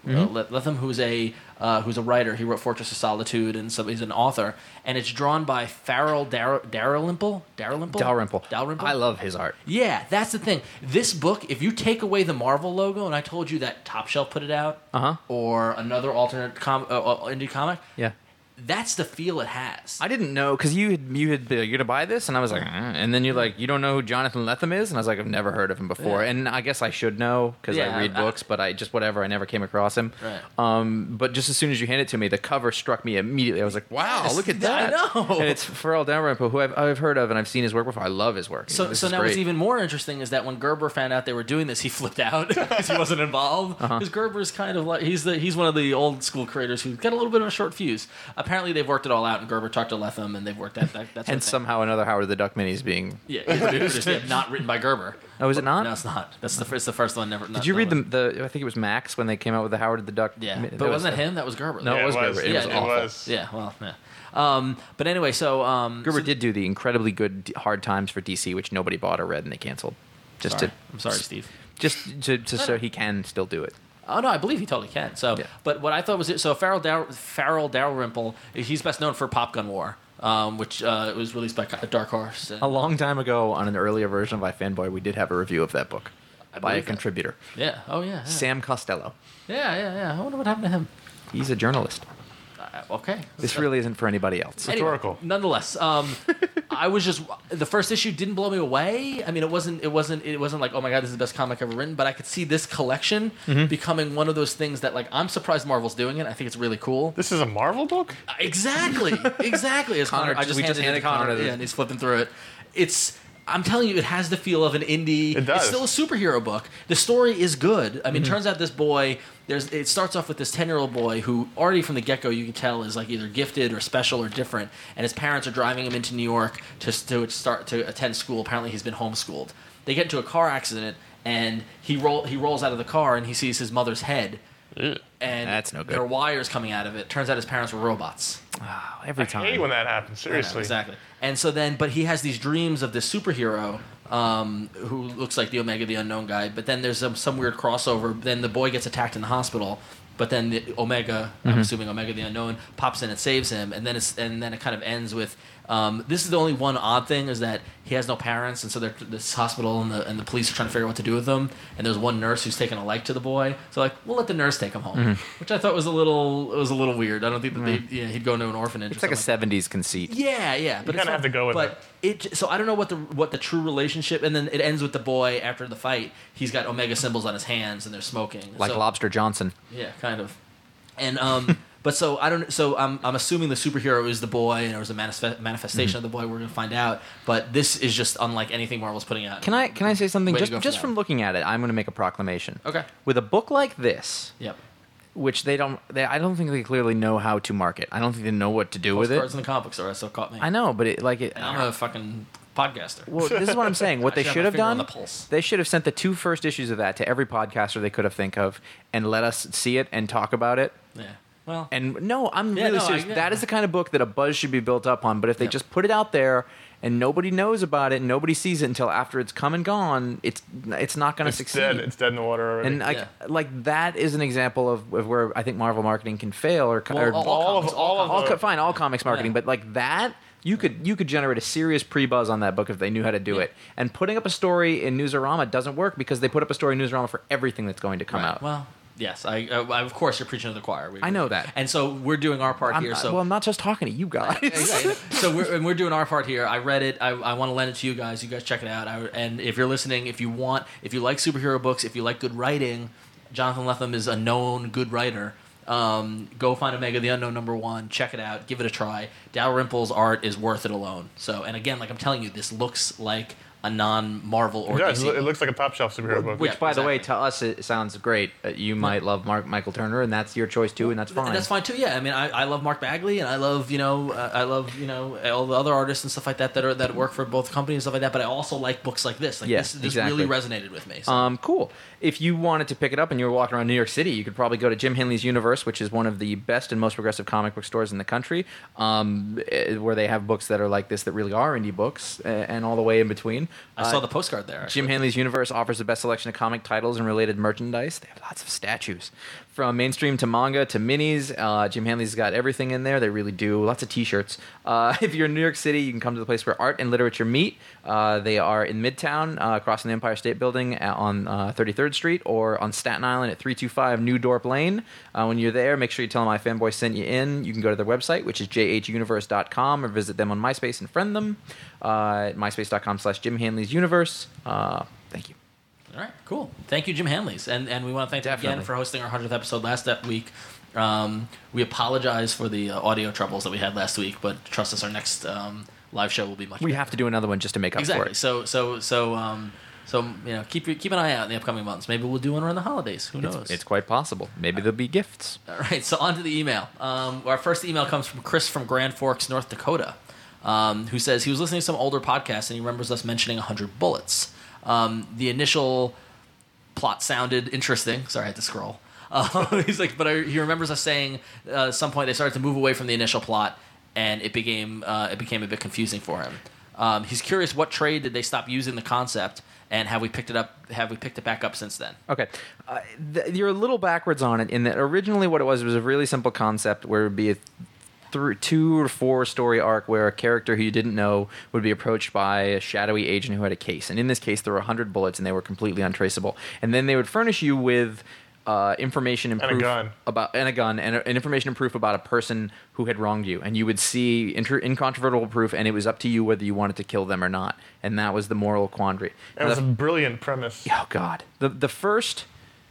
uh, Let- Lethem, who's a uh, who's a writer. He wrote Fortress of Solitude, and so he's an author. And it's drawn by Farrell Dar- Dalrymple. Dalrymple. Dalrymple. Dalrymple. I love his art. Yeah, that's the thing. This book, if you take away the Marvel logo, and I told you that Top Shelf put it out, Uh-huh. or another alternate com- uh, uh, indie comic, Yeah. that's the feel it has. I didn't know because you had you had been like, you're gonna buy this, and I was like, eh. and then you're like, you don't know who Jonathan Lethem is, and I was like, I've never heard of him before, Yeah. and I guess I should know because Yeah, I read I- books, but I just whatever, I never came across him. Right. Um, but just as soon as you handed it to me, the cover struck me immediately. I was like, wow, Yes, look at I that! know. And it's Pharrell Dalrymple, who I've, I've heard of and I've seen his work before. I love his work. So, This so is now great. what's even more interesting is that when Gerber found out they were doing this, he flipped out because he wasn't involved. Uh-huh. Because Gerber's kind of like he's the he's one of the old school creators who's got a little bit of a short fuse. Apparently, they've worked it all out, and Gerber talked to Lethem, and they've worked out that. That's and somehow another Howard the Duck mini is being. yeah, it's just, yeah, not written by Gerber. Oh, is it not? No, it's not. That's the first. The first one never. Did you read the, the? I think it was Max when they came out with the Howard the Duck. Yeah, mi- but that wasn't was it him? That was Gerber. No, Yeah, it was Gerber. It Yeah, was it awful. was. Yeah, well, yeah. Um, but anyway, so um, Gerber so- did do the incredibly good D- Hard Times for D C, which nobody bought or read, and they canceled. Just Sorry. to, I'm sorry, Steve. just to, to so he can still do it. Oh no, I believe he totally can. So, Yeah. but what I thought was it. So Farrell Dar- Farrell Dalrymple, he's best known for Pop Gun War, um, which uh, was released by Dark Horse. And, A long time ago, on an earlier version of iFanboy, we did have a review of that book by a believe that. contributor, yeah. Oh yeah. Yeah. Sam Costello. yeah, yeah, yeah. I wonder what happened to him. He's a journalist. Uh, okay. This really isn't for anybody else. Anyway, Rhetorical. nonetheless, um, I was just the first issue didn't blow me away. I mean, it wasn't, it wasn't, it wasn't like, oh my god, this is the best comic ever written. But I could see this collection Mm-hmm. becoming one of those things that, like, I'm surprised Marvel's doing it. I think it's really cool. This is a Marvel book? Exactly, exactly. As Connor, Connor- I just we handed just it handed to Connor, Connor the- yeah, and he's flipping through it. It's. I'm telling you, it has the feel of an indie. It does. It's still a superhero book. The story is good. I mean, Mm-hmm. turns out this boy, there's. It starts off with this ten-year-old boy who already from the get-go you can tell is like either gifted or special or different. And his parents are driving him into New York to to start to attend school. Apparently, he's been homeschooled. They get into a car accident, and he roll he rolls out of the car and he sees his mother's head. Ugh. And That's no good. there are wires coming out of it. Turns out his parents were robots. Oh, every I time. hate when that happens, I know, seriously. exactly. And so then, but he has these dreams of this superhero um, who looks like the Omega the Unknown guy. But then there's some, some weird crossover. Then the boy gets attacked in the hospital. But then the Omega, Mm-hmm. I'm assuming Omega the Unknown, pops in and saves him. And then it's and then it kind of ends with um, this is the only one odd thing is that he has no parents, and so they're this hospital and the and the police are trying to figure out what to do with him. And there's one nurse who's taking a like to the boy, so like we'll let the nurse take him home, Mm-hmm. which I thought was a little it was a little weird. I don't think that they you know, he'd go into an orphanage. It's or like a something seventies conceit. yeah, yeah, but You it's kinda have fun. to go with but it. So I don't know what the what the true relationship, and then it ends with the boy after the fight. He's got Omega symbols on his hands, and they're smoking. Like so, Lobster Johnson. Yeah, kind of. And um, but so I don't. So I'm I'm assuming the superhero is the boy, and there was a manifest, manifestation Mm-hmm. of the boy. We're gonna find out. But this is just unlike anything Marvel's putting out. Can I can I say something? Way to Just go for just that. from looking at it, I'm going to make a proclamation. Okay. With a book like this, Yep. which they don't, they, I don't think they clearly know how to market. I don't think they know what to do with Postcards it. in the comic book store. That still caught me. I know, but it like it. And I'm a fucking podcaster. Well, this is what I'm saying. What I they should have should my have finger on done, the pulse. they should have sent the two first issues of that to every podcaster they could have think of, and let us see it and talk about it. Yeah. Well. And no, I'm Yeah, really no, I- serious. yeah. That is the kind of book that a buzz should be built up on. But if they Yeah. just put it out there and nobody knows about it, and nobody sees it until after it's come and gone, it's it's not going to It's succeed. dead. It's dead in the water already. And like, Yeah. like that is an example of, of where I think Marvel marketing can fail, or, Well, or all, all of- comics, all of all the- co- fine, all comics marketing, Yeah. but like that, you could you could generate a serious pre buzz on that book if they knew how to do Yeah. it. And putting up a story in Newsarama doesn't work because they put up a story in Newsarama for everything that's going to come Right. out. Well. Yes, I, uh, I. Of course, you're preaching to the choir. We I know that. and so we're doing our part I'm, here. So well, I'm not just talking to you guys. Exactly. so we're, and we're doing our part here. I read it. I, I want to lend it to you guys. You guys check it out. I, and if you're listening, if you want, if you like superhero books, if you like good writing, Jonathan Lethem is a known good writer. Um, go find Omega the Unknown number one. Check it out. Give it a try. Dalrymple's art is worth it alone. So, and again, like I'm telling you, this looks like a non-Marvel or it, does. D C. It looks like a top shelf superhero book. Which, Yeah, by the way, exactly. to us it sounds great. Uh, you might love Mark Michael Turner, and that's your choice too, and that's fine. And that's fine too. Yeah, I mean, I, I love Mark Bagley, and I love you know uh, I love you know all the other artists and stuff like that that are that work for both companies and stuff like that. But I also like books like this. Like Yes, this, this exactly. really resonated with me. So. Um, cool. If you wanted to pick it up and you were walking around New York City, you could probably go to Jim Henley's Universe, which is one of the best and most progressive comic book stores in the country, um, eh, where they have books that are like this that really are indie books, eh, and all the way in between. June. I saw the postcard there. Jim Hanley's Universe offers the best selection of comic titles and related merchandise. They have lots of statues. From mainstream to manga to minis, uh, Jim Hanley's got everything in there. They really do. Lots of t-shirts. Uh, if you're in New York City, you can come to the place where art and literature meet. Uh, they are in Midtown, uh, across from the Empire State Building at, on uh, thirty-third Street, or on Staten Island at three two five New Dorp Lane. Uh, when you're there, make sure you tell them iFanboy sent you in. You can go to their website, which is j h universe dot com, or visit them on MySpace and friend them uh, at myspace.com slash Jim Hanley's Universe. Uh, thank you. All right, cool. Thank you, Jim Hanley's. And and we want to thank you Definitely. again for hosting our hundredth episode last that week. Um, we apologize for the uh, audio troubles that we had last week, but trust us, our next um, live show will be much We better. have to do another one just to make up for Exactly. it. So so so um, so you know, keep keep an eye out in the upcoming months. Maybe we'll do one around the holidays. Who knows? It's, it's quite possible. Maybe there'll be gifts. All right, so on to the email. Um, our first email comes from Chris from Grand Forks, North Dakota, um, who says he was listening to some older podcasts and he remembers us mentioning one hundred bullets. Um, the initial plot sounded interesting. Sorry, I had to scroll. Uh, he's like, but I, he remembers us saying uh, at some point they started to move away from the initial plot and it became uh, it became a bit confusing for him. Um, he's curious, what trade did they stop using the concept, and have we picked it up? Have we picked it back up since then? Okay. Uh, th- you're a little backwards on it in that originally what it was was a really simple concept where it would be a th- two or four story arc where a character who you didn't know would be approached by a shadowy agent who had a case. And in this case, there were one hundred bullets and they were completely untraceable. And then they would furnish you with uh, information and, And a proof gun. about and a gun and, a, and information and proof about a person who had wronged you. And you would see inter- incontrovertible proof, and it was up to you whether you wanted to kill them or not. And that was the moral quandary. It was a brilliant premise. Oh God, the the first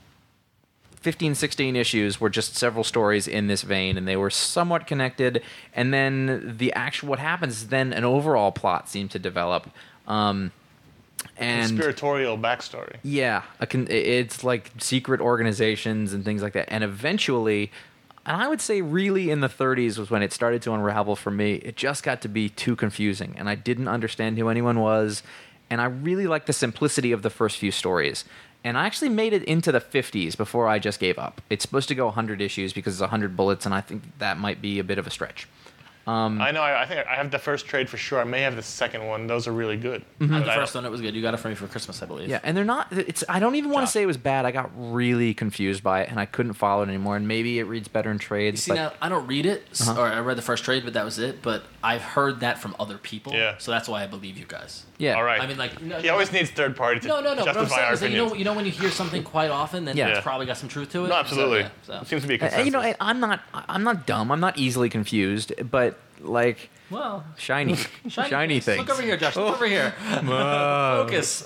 fifteen, sixteen issues were just several stories in this vein, and they were somewhat connected. And then the actual what happens is then an overall plot seemed to develop. Um, and Conspiratorial backstory. yeah, a con- it's like secret organizations and things like that. And eventually, and I would say really in the thirties was when it started to unravel for me. It just got to be too confusing, and I didn't understand who anyone was. And I really liked the simplicity of the first few stories. And I actually made it into the fifties before I just gave up. It's supposed to go one hundred issues because it's one hundred bullets, and I think that might be a bit of a stretch. I know. I, I think I have the first trade for sure. I may have the second one. Those are really good. I had But the I first don't- one. It was good. You got it for me for Christmas, I believe. Yeah, and they're not. It's. I don't even want to Josh. say it was bad. I got really confused by it, and I couldn't follow it anymore. And maybe it reads better in You trades. see, but now I don't read it, s Uh-huh. or I read the first trade, but that was it. But I've heard that from other people. Yeah. So that's why I believe you guys. yeah, All right. I mean, like, no, he always needs third party to no, no, no. What I'm justify saying our is that you opinions. know, you know, when you hear something quite often, then Yeah. it's probably got some truth to it. no, absolutely. So, yeah, so. It seems to be a And, consensus. you know, and I'm not. I'm not dumb. I'm not easily confused. But like Well, shiny, shiny, things. Look over here, Josh. Look over here. Focus.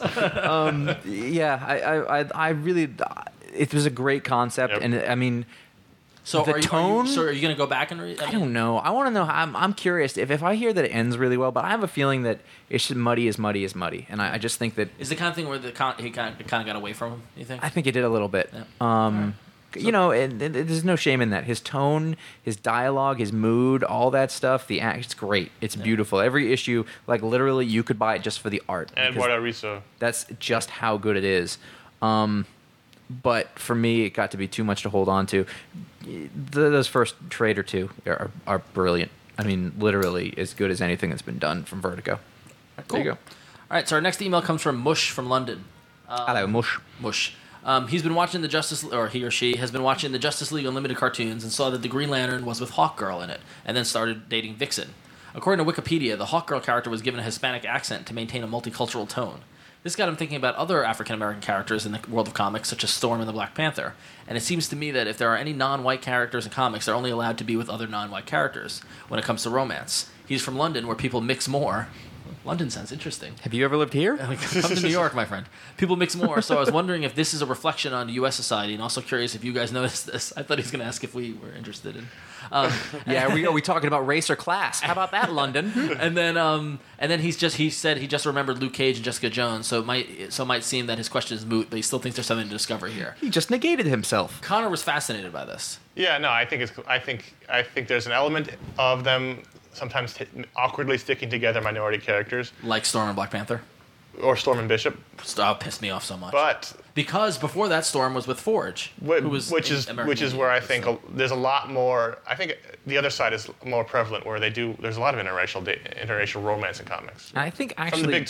Yeah, I, I, I, I really. It was a great concept, Yep. and I mean. So The are you, tone- Are you, so are you going to go back and read? I don't know. I want to know how. I'm, I'm curious if, if I hear that it ends really well, but I have a feeling that it's just muddy as muddy as muddy, and I, I just think that Is the kind of thing where the con- he kind of, kind of got away from him? You think? I think it did a little bit. Yeah. Um, you know, and, and there's no shame in that. His tone, his dialogue, his mood, all that stuff. The act, it's great. It's beautiful. Every issue, like literally, you could buy it just for the art. and because Eduardo Riso. That's just how good it is. Um, but for me, it got to be too much to hold on to. The, those first trade or two are, are brilliant. I mean, literally as good as anything that's been done from Vertigo. Cool. There you go. All right. So our next email comes from Mush from London. Hello, Mush. Mush. Um, he's been watching the Justice, or he or she has been watching the Justice League Unlimited cartoons and saw that the Green Lantern was with Hawkgirl in it, and then started dating Vixen. According to Wikipedia, the Hawkgirl character was given a Hispanic accent to maintain a multicultural tone. This got him thinking about other African American characters in the world of comics, such as Storm and the Black Panther. And it seems to me that if there are any non-white characters in comics, they're only allowed to be with other non-white characters when it comes to romance. He's from London, where people mix more. London sounds interesting. Have you ever lived here? Come to New York, my friend. People mix more, so I was wondering if this is a reflection on U S society, and also curious if you guys noticed this. I thought he was going to ask if we were interested in. Um, Yeah, are we, are we talking about race or class? How about that, London? and then, um, and then he's just he said he just remembered Luke Cage and Jessica Jones, so it might so it might seem that his question is moot, but he still thinks there's something to discover here. He just negated himself. Connor was fascinated by this. Yeah, no, I think it's. I think I think there's an element of them sometimes t- awkwardly sticking together minority characters, Like Storm and Black Panther. or Storm and Bishop. Oh, pissed me off so much. But because before that, Storm was with Forge, wh- who was which is American which is Idiot, where I think so- a, there's a lot more. I think the other side is more prevalent, where they do. There's a lot of interracial da- interracial romance in comics. I think From actually, the big two.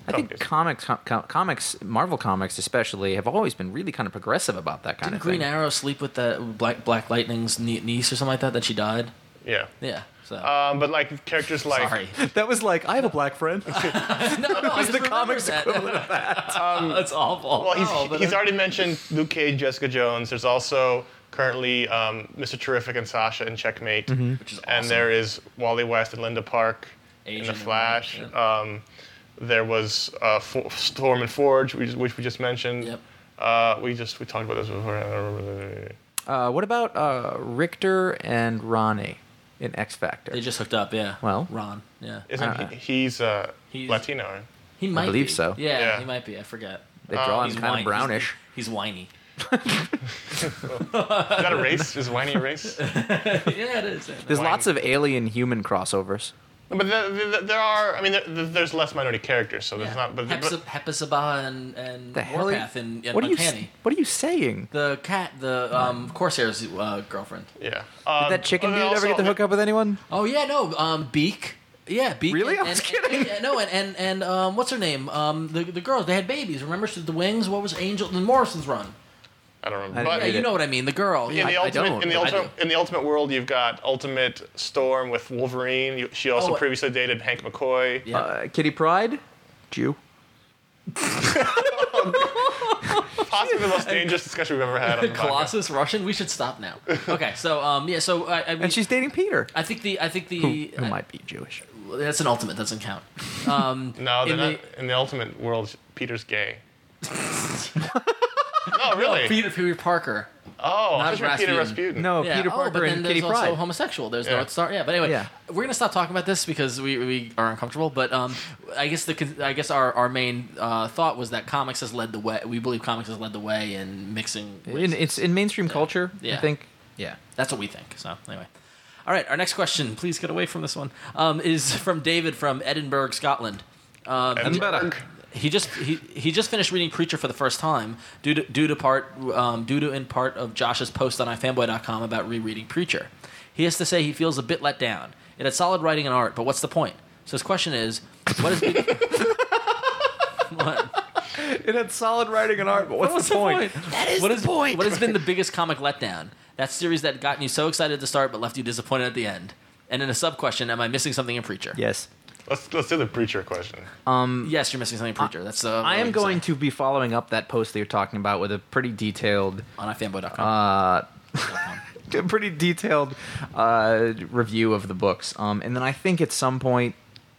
I think companies. comics, com- com- comics, Marvel comics especially, have always been really kind of progressive about that kind Didn't of Green thing. Arrow sleep with that Black Black Lightning's nie- niece or something like that? That she died. Yeah. Yeah. So Um, but like characters like sorry. That was like, I have a black friend. no, no, I just the remembered comics that. equivalent of that. That's awful. Well, he's, Oh, but he's I- already mentioned Luke Cage, Jessica Jones. There's also currently um, Mister Terrific and Sasha in Checkmate. Which is And awesome. there is Wally West and Linda Park Asian in The and Flash. white, Um, there was uh, For- Storm and Forge, which, which we just mentioned. Yep. Uh, we just we talked about this before. I don't remember. Uh, what about uh, Richter and Ronnie in X Factor? They just hooked up. Yeah. Well. Ron. Yeah. Isn't Uh, he? He's, uh, He's- Latino. Right? He might believe be. so. Yeah, Yeah. he might be. I forget. They draw him He's kind whiny. of brownish. He's, he's whiny. Is that a race? Is whiny a race? yeah, it is. There's Wine. lots of alien-human crossovers. No, but there, there, there are. I mean, there, there's less minority characters, so there's not. But, Hepzibah, but Hepzibah and and The hell? Are you, Warpath and, and what are you? s- Uncanny. What are you saying? The cat, the um, Corsair's uh, girlfriend. yeah. Did Um, that chicken but dude then ever get to also- hook up with anyone? Oh yeah, no, um, Beak. Yeah, Beak. Really? And, I was and- kidding. and- and- no, and and, and um, what's her name? Um, the the girls. They had babies. Remember she did the wings? What was Angel and Morrison's run? I don't remember. I but didn't Yeah, read you it. know what I mean. The girl. in Yeah, the I ultimate, don't, in the but I ultimate, in the ultimate world, you've got Ultimate Storm with Wolverine. You- She also Oh, previously dated Hank McCoy. Yeah. Uh, Kitty Pride, Jew. Possibly the most dangerous discussion we've ever had on the podcast. Colossus Russian. We should stop now. Okay, so um, yeah, so I, I mean, And she's dating Peter, I think the I think the who, who I- might be Jewish. that's an ultimate. Doesn't count. Um, No, they're in not. the- In the ultimate world, Peter's gay. No, really? Peter Peter Parker. Oh, Not I thought you were Peter Rasputin. Rasputin. No, Yeah. Peter oh, Parker but then and there's Kitty also Pride. homosexual. There's Yeah. North Star. Yeah, but anyway, Yeah. we're gonna stop talking about this because we, we are uncomfortable. But um, I guess the con- I guess our, our main uh, thought was that comics has led the way. We believe comics has led the way in mixing. In, races. it's in mainstream culture. Yeah. I think. Yeah. That's what we think. So anyway, all right. Our next question, please get away from this one, um, is from David from Edinburgh, Scotland. Um, Edinburgh. He just he, he just finished reading Preacher for the first time due to due to part um, due to in part of Josh's post on i fanboy dot com about rereading Preacher. He has to say he feels a bit let down. It had solid writing and art, but what's the point? So his question is, what is what? It had solid writing and art, but what's, the point? That is the point. What has been the biggest comic letdown? That series that gotten you so excited to start but left you disappointed at the end. And in a sub question, am I missing something in Preacher? Yes. Let's let's do the Preacher question. Yes, you're missing something in Preacher. That's uh, I what am we going say to be following up that post that you're talking about with a pretty detailed, on i fanboy dot com. uh, a pretty detailed uh, review of the books. Um, and then I think at some point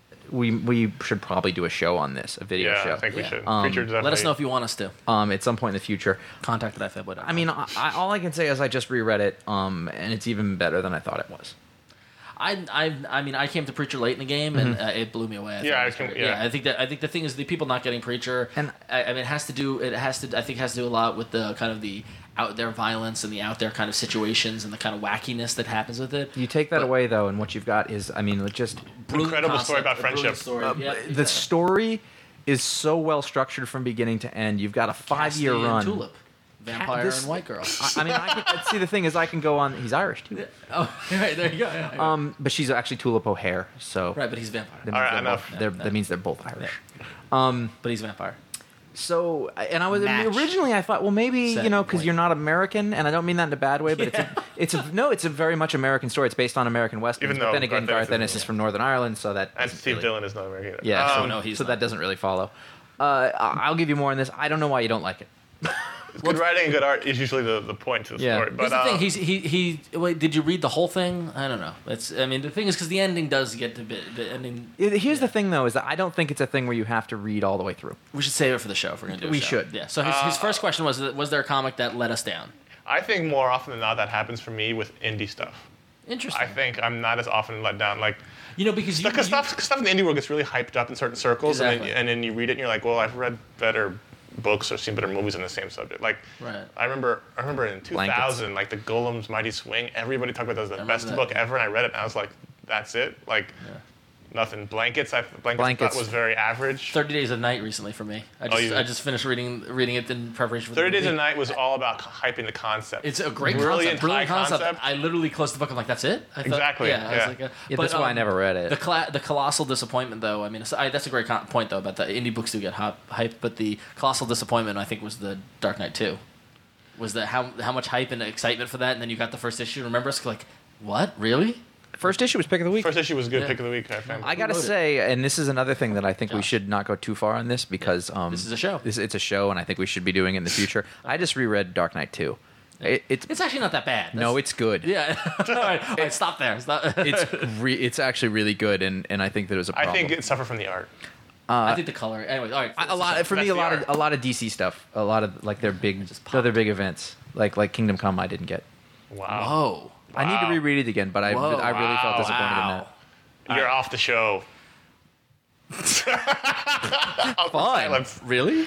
we we should probably do a show on this, a video Yeah, show. I think we Yeah. should. Um, Preacher definitely. Let us know if you want us to. um, at some point in the future. Contact at i fanboy dot com. I mean, I, I, all I can say is I just reread it, um, and it's even better than I thought it was. I, I, I mean, I came to Preacher late in the game, and uh, it blew me away. I Yeah, thought it I was can- great. yeah. I think that I think the thing is the people not getting Preacher, And- and I, I mean, it has to do. It has to. I think it has to do a lot with the kind of the out there violence and the out there kind of situations and the kind of wackiness that happens with it. You take that But- away though, and what you've got is, I mean, just Brilliant Incredible story concept, about a brilliant friendship. story. uh, Yeah, the exactly. story is so well structured from beginning to end. You've got a five-year Cassidy and run. Tulip, vampire this- and white girl. I, I mean, I can, see the thing is, I can go on. He's Irish too. Oh, right there you go. Yeah, yeah. Um, but she's actually Tulip O'Hare, so right, but he's vampire. that means, All right, they're enough. both, they're, Yeah, that yeah. means they're both Irish. But he's vampire. So, and I was Match. originally I thought, well, maybe Set you know, because point. you're not American, and I don't mean that in a bad way, but Yeah. it's a, it's a no, it's a very much American story. It's based on American westerns, Even but though then again, Garth Garth Ennis Ennis is- is from Northern Ireland, so that And doesn't Steve really- Dillon is not American. either. Yeah, so, Um, no, he's so not. that doesn't really follow. Uh, I- I'll give you more on this. I don't know why you don't like it. good writing and good art is usually the, the point to the Yeah. story. Here's But the uh, thing. He's he he. Wait, did you read the whole thing? I don't know. It's. I mean, the thing is because the ending does get to bit. The ending. It- Here's the thing, though, is that I don't think it's a thing where you have to read all the way through. We should save it for the show if we're gonna do. A We show. should. Yeah. So his, his first question was: Was there a comic that let us down? I think more often than not that happens for me with indie stuff. Interesting. I think I'm not as often let down. Like, you know because you, because you stuff, stuff in the indie world gets really hyped up in certain circles, and, Exactly. then, and then you read it and you're like, well, I've read better books or seen better movies on the same subject. Like, Right. I remember, I remember in two thousand, like the Golem's Mighty Swing. Everybody talked about that as the remember best that. book ever, and I read it and I was like, that's it. Like, Nothing. Blankets. I blankets, Blankets. thought was very average. Thirty Days a Night recently for me. I just you- I just finished reading reading it in preparation for Thirty the Days a movie. Night was all about hyping the concept. It's a great Brilliant concept. Brilliant high concept. concept. I literally closed the book. I'm like, that's it. I thought, Exactly, Yeah. I was yeah. like, uh, Yeah, but, that's why I um, never read it. The cla- the colossal disappointment, though. I mean, it's, I, that's a great con- point, though. About the indie books do get hot, hype, but the colossal disappointment, I think, was the Dark Knight two. Was that how how much hype and excitement for that, and then you got the first issue. Remember us like, what? Really? First issue was pick of the week. First issue was good. Yeah. Pick of the week. I found. I gotta wrote it? say, and this is another thing that I think we Josh. should not go too far on this because um, This is a show. This, it's a show, and I think we should be doing it in the future. I just reread Dark Knight two. It, it's It's actually not that bad. no, That's- it's good. yeah. all right, all right, stop there. Stop. It's re- it's actually really good, and, and I think that it was a I problem. think it suffered from the art. I think the color. Anyway, all right. a lot for me. That's A the lot art. of a lot of D C stuff. A lot of like their big Just no, their big events, like like Kingdom Come. I didn't get. Wow. Whoa. I need to Wow. reread it again, but I Whoa. I really felt disappointed in that. You're off the show. Fine. Silence. Really?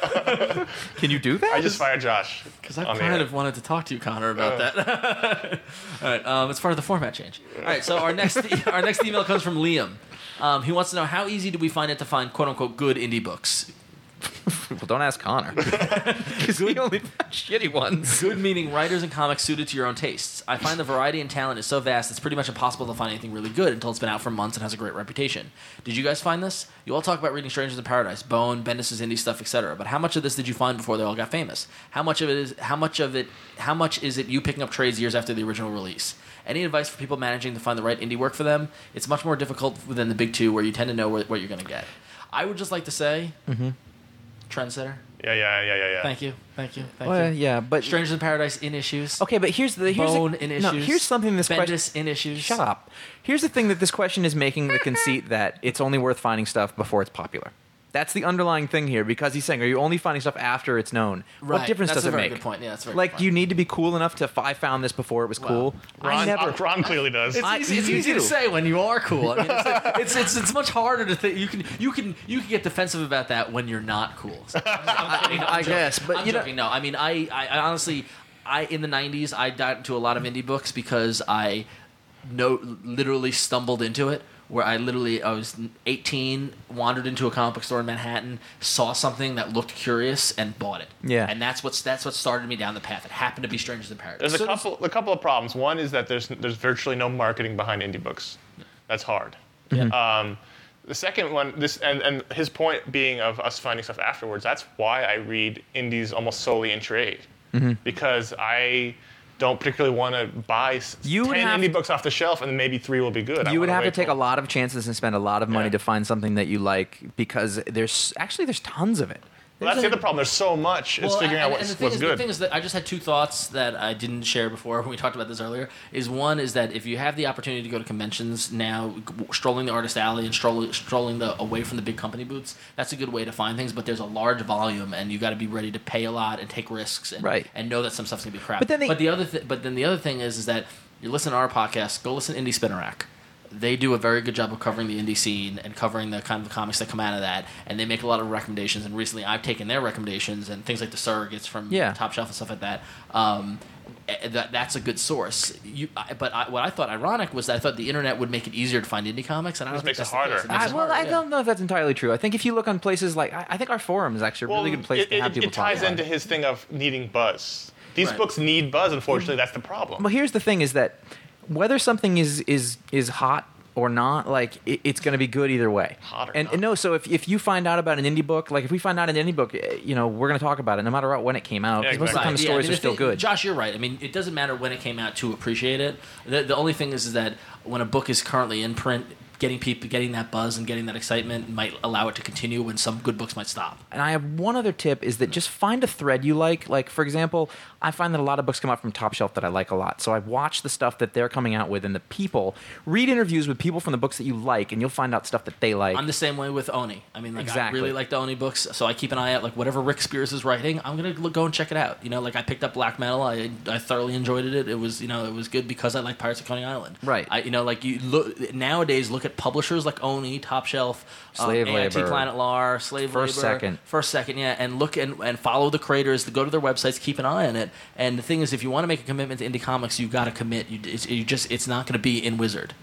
Can you do that? I just fired Josh. Because I on the kind air. of wanted to talk to you, Connor, about that. All right, um, it's part of the format change. All right, so our next our next email comes from Liam. Um, he wants to know how easy do we find it to find quote unquote good indie books? Well, don't ask Connor. Because he only found shitty ones. Good meaning writers and comics suited to your own tastes. I find the variety and talent is so vast it's pretty much impossible to find anything really good until it's been out for months and has a great reputation. Did you guys find this? You all talk about reading Strangers in Paradise, Bone, Bendis' indie stuff, et cetera. But how much of this did you find before they all got famous? How much of it is how much of it how much is it you picking up trades years after the original release? Any advice for people managing to find the right indie work for them? It's much more difficult within the big two where you tend to know what, what you're going to get. I would just like to say, trendsetter. Yeah, yeah, yeah, yeah, yeah. Thank you, thank you, thank Well, you. yeah, but Strangers in Paradise in issues. okay, but here's the here's Bone the, in no, issues. here's something this question. Bendis in issues. Shut up. Here's the thing that this question is making the conceit that it's only worth finding stuff before it's popular. That's the underlying thing here because he's saying, are you only finding stuff after it's known? Right. What difference That's does a it very make? good point. Yeah, that's a very like, good do you point. need to be cool enough to, if I found this before it was cool? I Ron, never. uh, Ron clearly does. It's I- easy, it's you easy to do. say when you are cool. I mean, it's, like- it's, it's it's much harder to think. You can you can you can get defensive about that when you're not cool. So I'm, I'm kidding, I'm I joking. guess, but I'm you know- joking. No, I mean, I, I, I honestly, I in the nineties, I got into a lot of indie books because I no literally stumbled into it. Where I literally, I was eighteen, wandered into a comic book store in Manhattan, saw something that looked curious, and bought it. Yeah. and that's what's that's what started me down the path. It happened to be Strangers in Paradise. There's a So couple, a couple of problems. One is that there's there's virtually no marketing behind indie books. That's hard. Um, the second one, this and, and his point being of us finding stuff afterwards. That's why I read indies almost solely in trade, because I don't particularly want to buy s- You would ten have indie to- books off the shelf and then maybe three will be good. I You would wanna have to wait take for- a lot of chances and spend a lot of money Yeah. to find something that you like because there's actually there's tons of it. Well, that's the other problem. There's so much. It's Well, figuring and- out and what's, the thing what's is, good. The thing is that I just had two thoughts that I didn't share before when we talked about this earlier. Is one is that if you have the opportunity to go to conventions now, g- strolling the artist alley and strolling, strolling the away from the big company booths, that's a good way to find things. But there's a large volume, and you got to be ready to pay a lot and take risks, and, Right. and know that some stuff's gonna be crap. But then they- but the other, th- but then the other thing is, is that you listen to our podcast, go listen to Indie Spinner Rack. They do a very good job of covering the indie scene and covering the kind of comics that come out of that, and they make a lot of recommendations. And recently, I've taken their recommendations and things like the Surrogates from Yeah. Top Shelf and stuff like that. Um, eh, that that's a good source. You, I, but I, what I thought ironic was that I thought the internet would make it easier to find indie comics, and I don't Just think makes that's it the harder. case. It makes I, it well, harder, I yeah. don't know if that's entirely true. I think if you look on places like, I, I think our forum is actually a really good place it, to have it, people it talk ties about into it. his thing of needing buzz. These Right. books need buzz. Unfortunately, that's the problem. Well, here's the thing: is that whether something is is is hot or not, like it, it's going to be good either way. Hot or and, not. and no, so if if you find out about an indie book, like if we find out an indie book, eh, you know, we're going to talk about it no matter what when it came out. Yeah, Because most of the time, the Right, yeah, I stories mean, are the still thing- good. Josh, you're right. I mean, it doesn't matter when it came out to appreciate it. The, the only thing is, is that when a book is currently in print, getting people, getting that buzz and getting that excitement might allow it to continue when some good books might stop. And I have one other tip is that just find a thread you like. Like, for example, I find that a lot of books come out from Top Shelf that I like a lot. So I watch the stuff that they're coming out with and the people. Read interviews with people from the books that you like, and you'll find out stuff that they like. I'm the same way with Oni. I mean, like, Exactly. I really like the Oni books, so I keep an eye out. Like, whatever Rick Spears is writing, I'm gonna look, go and check it out. You know, like I picked up Black Metal. I I thoroughly enjoyed it. It was, you know, it was good because I like Pirates of Coney Island. Right. I, you know, like you look nowadays. Look at publishers like Oni, Top Shelf, Slave um, Labor, Anti-Planet Lar, Slave First Labor, Second. First Second, yeah, and look and, and follow the creators. Go to their websites, keep an eye on it. And the thing is, if you want to make a commitment to indie comics, you got to commit. You, it's, you just it's not going to be in Wizard.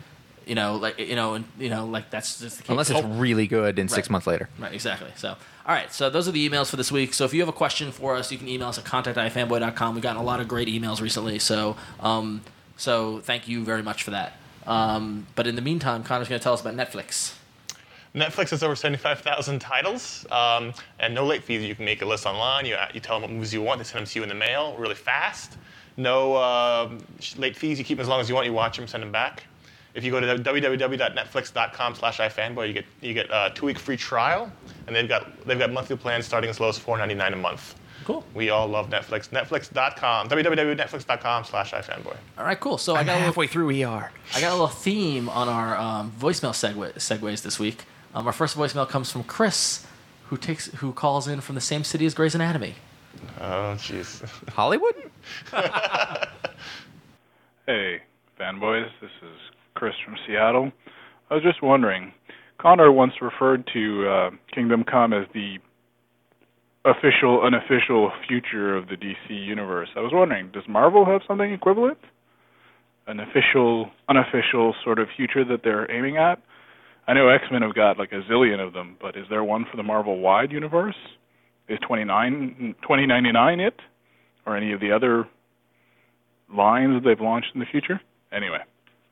you know, like you know, and you know, like that's just the case. Unless it's really good and six Right. months later. Right, exactly. So, all right. So those are the emails for this week. So if you have a question for us, you can email us at contact at i fanboy dot com. We've gotten a lot of great emails recently. So, um, so thank you very much for that. Um, but in the meantime, Connor's going to tell us about Netflix. Netflix has over seventy-five thousand titles, um, and no late fees. You can make a list online. You, you tell them what movies you want. They send them to you in the mail really fast. No uh, late fees. You keep them as long as you want. You watch them, send them back. If you go to w w w dot netflix dot com slash i fanboy, you get you get a two-week free trial, and they've got they've got monthly plans starting as low as four ninety-nine a month. Cool. We all love Netflix. Netflix dot com. w w w dot netflix dot com slash i fanboy. All right, cool. So I got a little, Halfway through E R. I got a little theme on our um, voicemail segue, segues this week. Um, our first voicemail comes from Chris, who takes who calls in from the same city as Grey's Anatomy. Oh, jeez. Hollywood? Hey, fanboys. This is Chris from Seattle. I was just wondering, Connor once referred to uh, Kingdom Come as the official, unofficial future of the D C universe. I was wondering, does Marvel have something equivalent? An official, unofficial sort of future that they're aiming at? I know X-Men have got like a zillion of them, but is there one for the Marvel-wide universe? Is twenty ninety-nine it? Or any of the other lines that they've launched in the future? Anyway.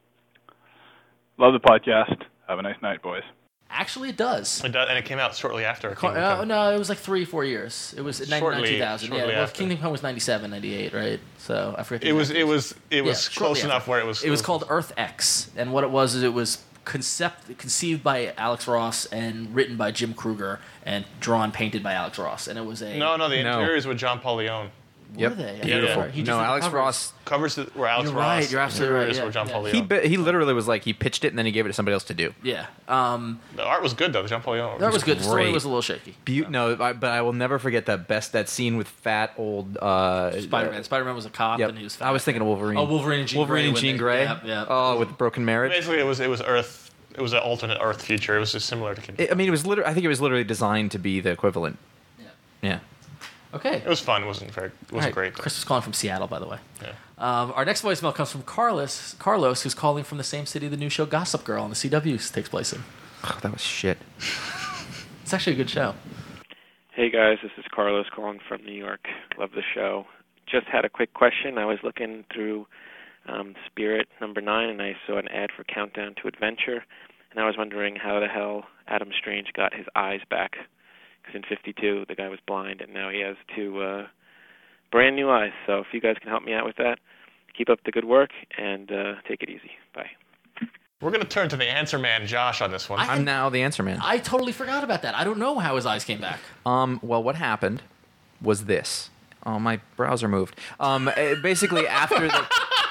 Love the podcast. Have a nice night, boys. Actually, it does. It does, and it came out shortly after. Co- Kingdom uh, Come. no, it was like three, four years. It was ninety-nine, Shortly- two thousand. Yeah, shortly well, after. Kingdom Come was ninety-seven, ninety-eight, right? So I forget. the It was exact it years. was it was Yeah, close shortly enough after. where it was. It was called Earth X, and what it was is it was concept conceived by Alex Ross and written by Jim Kruger and drawn painted by Alex Ross, and it was a No, no, the No. interiors with John Paul Leone. Were Yep. they? I Beautiful. forget. He just No, did the Alex covers. Ross. Covers that were Alex You're Ross. right, you're absolutely right, Interiors yeah, were John yeah. Paul He Leone. bi- he literally was like he pitched it and then he gave it to somebody else to do. Yeah, um, The art was good though. The John Paul Leone. that was good. The story great. was a little shaky. Be- no, I, but I will never forget that best that scene with fat old uh, Spider-Man. Spider-Man was a cop, Yep. and he was. I was thinking of Wolverine. Oh, Wolverine and Jean Wolverine Grey and when Jean they- Grey. yeah, yeah. Oh, with broken marriage. Basically, it was it was Earth. It was an alternate Earth future. It was just similar to Kingdom. I mean, it was literally. I think it was literally designed to be the equivalent. Yeah. Yeah. Okay. It was fun. It wasn't very. It wasn't All right. great. though. Chris was calling from Seattle, by the way. Yeah. Um, our next voicemail comes from Carlos, Carlos, who's calling from the same city the new show Gossip Girl on the C W takes place in. Oh, that was shit. It's actually a good show. Hey guys, this is Carlos calling from New York. Love the show. Just had a quick question. I was looking through um, Spirit number nine, and I saw an ad for Countdown to Adventure, and I was wondering how the hell Adam Strange got his eyes back. Because in fifty-two, the guy was blind, and now he has two uh, brand new eyes. So if you guys can help me out with that, keep up the good work, and uh, take it easy. Bye. We're gonna turn to the answer man, Josh, on this one. I- I'm now the answer man. I totally forgot about that. I don't know how his eyes came back. Um, well, what happened was this. Oh, my browser moved. Um, eh, basically after the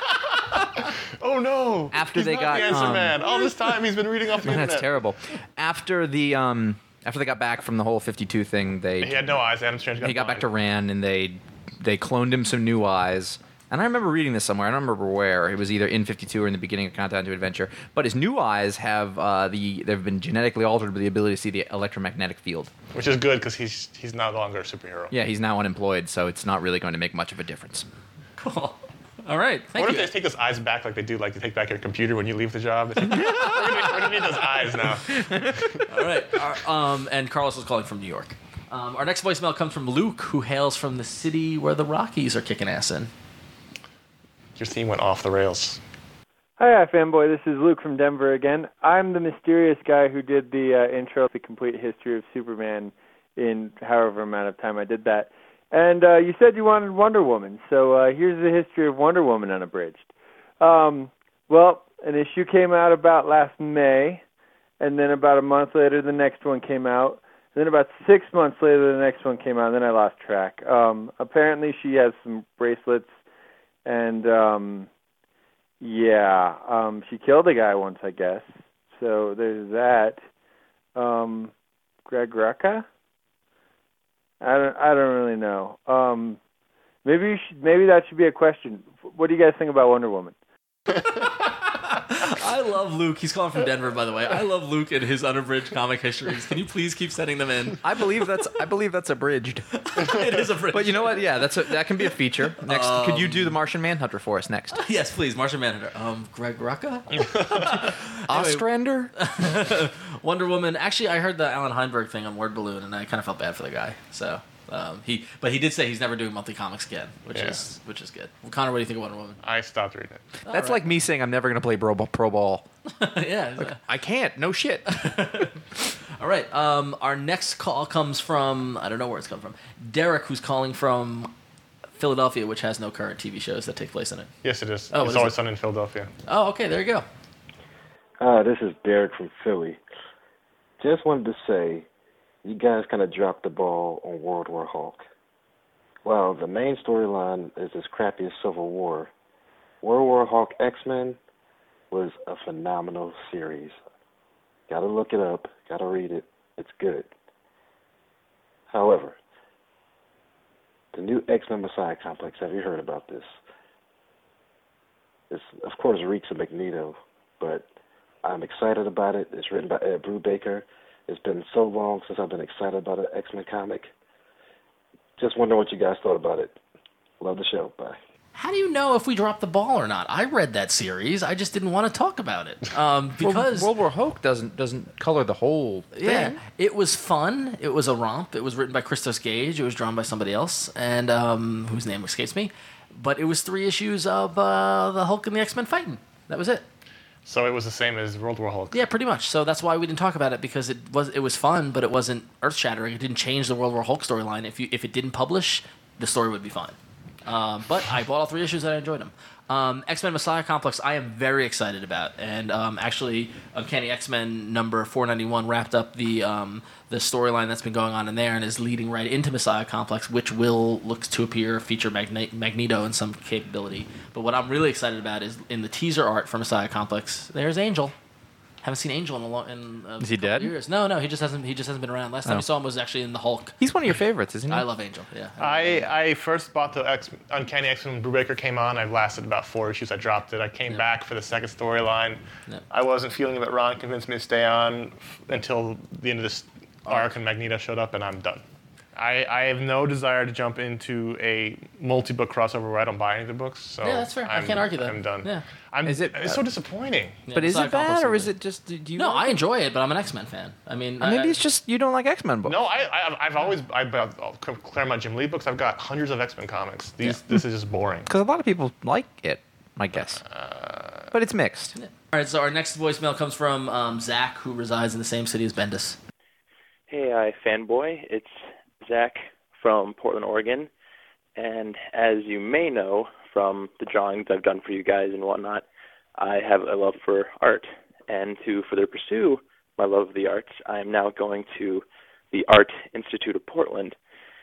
oh no! After He's they not got, the answer um, man. All this time he's been reading off the internet. that's terrible. After the um, after they got back from the whole fifty-two thing, they He had no eyes. Adam Strange got he got blind. back to Rand and they they cloned him some new eyes. And I remember reading this somewhere. I don't remember where. It was either in fifty-two or in the beginning of Countdown to Adventure. But his new eyes have uh, the they've been genetically altered with the ability to see the electromagnetic field. Which is good because he's he's no longer a superhero. Yeah, he's now unemployed, so it's not really going to make much of a difference. Cool. All right. I Thank wonder you. if they take those eyes back like they do, like they take back your computer when you leave the job. We're gonna, we're gonna need those eyes now. All right. Our, um, and Carlos is calling from New York. Um, our next voicemail comes from Luke, who hails from the city where the Rockies are kicking ass in. Your theme went off the rails. Hi, fanboy. This is Luke from Denver again. I'm the mysterious guy who did the uh, intro to the complete history of Superman in however amount of time I did that. And uh, you said you wanted Wonder Woman, so uh, here's the history of Wonder Woman unabridged. Um, well, an issue came out about last May, and then about a month later the next one came out. And then about six months later the next one came out, and then I lost track. Um, apparently she has some bracelets, and um, yeah, um, she killed a guy once, I guess. So there's that. Um, Greg Rucka? I don't. I don't really know. Um, maybe you should. Maybe that should be a question. What do you guys think about Wonder Woman? I I love Luke. He's calling from Denver, by the way. I love Luke and his unabridged comic histories. Can you please keep sending them in? I believe that's I believe that's abridged. It is abridged. But you know what? Yeah, that's a, that can be a feature. Next, Um, could you do the Martian Manhunter for us next? Yes, please. Martian Manhunter. Um, Greg Rucka? Ostrander? Wonder Woman. Actually, I heard the Alan Heinberg thing on Word Balloon, and I kind of felt bad for the guy. So um, he, but he did say he's never doing monthly comics again, which Yeah. is which is good. Well, Connor, what do you think of Wonder Woman? I stopped reading it. That's like me saying I'm never going to play pro, pro ball. yeah. I can't. No shit. All right. Um, our next call comes from I don't know where it's come from. Derek, who's calling from Philadelphia, which has no current T V shows that take place in it. Yes, it is. Oh, what it's is always it? Sun in Philadelphia. Oh, okay. There you go. Uh, this is Derek from Philly. Just wanted to say, you guys kind of dropped the ball on World War Hulk. Well, the main storyline is as crappy as Civil War. World War Hulk X-Men was a phenomenal series. Gotta look it up. Gotta read it. It's good. However, the new X-Men Messiah Complex, have you heard about this? It's, of course, reeks of Magneto, but I'm excited about it. It's written by Ed Brubaker. It's been so long since I've been excited about an X-Men comic. Just wondering what you guys thought about it. Love the show. Bye. How do you know if we dropped the ball or not? I read that series. I just didn't want to talk about it um, because World War Hulk doesn't doesn't color the whole thing. yeah, it was fun. It was a romp. It was written by Christos Gage. It was drawn by somebody else, and um, whose name escapes me. But it was three issues of uh, the Hulk and the X-Men fighting. That was it. So it was the same as World War Hulk. Yeah, pretty much. So that's why we didn't talk about it because it was it was fun, but it wasn't earth shattering. It didn't change the World War Hulk storyline. If you if it didn't publish, the story would be fine. Um, but I bought all three issues and I enjoyed them. Um, X-Men Messiah Complex, I am very excited about, and um, actually, Uncanny X-Men number four ninety-one wrapped up the um, the storyline that's been going on in there, and is leading right into Messiah Complex, which will look to appear feature Magne- Magneto in some capability. But what I'm really excited about is in the teaser art for Messiah Complex. There's Angel. Haven't seen Angel in a long in a Is he couple dead? years. No, no, he just hasn't. He just hasn't been around. Last time Oh. we saw him was actually in the Hulk. He's one of your favorites, isn't he? I love Angel. Yeah. I, I first bought the X, Uncanny X-Men when Brubaker came on. I've lasted about four issues. I dropped it. I came Yeah. back for the second storyline. Yeah. I wasn't feeling it, but Ron convinced me to stay on f- until the end of this arc, and Magneto showed up, and I'm done. I, I have no desire to jump into a multi-book crossover where I don't buy any of the books. So Yeah, that's fair. I I'm, can't argue that. I'm done. Yeah. I'm, Is it- it's so disappointing. Yeah, But is Messiah it bad, Complex or will is be. it just? Do you No, like I it? enjoy it, but I'm an X-Men fan. I mean, Maybe I, it's just you don't like X-Men books. No, I, I, I've always I bought all Claremont Jim Lee books. I've got hundreds of X-Men comics. These This is just boring. Because a lot of people like it, I guess. But it's mixed. All right, so our next voicemail comes from um, Zach, who resides in the same city as Bendis. Hey, I fanboy. It's Zach from Portland, Oregon. And as you may know from the drawings I've done for you guys and whatnot, I have a love for art. And to further pursue my love of the arts, I am now going to the Art Institute of Portland.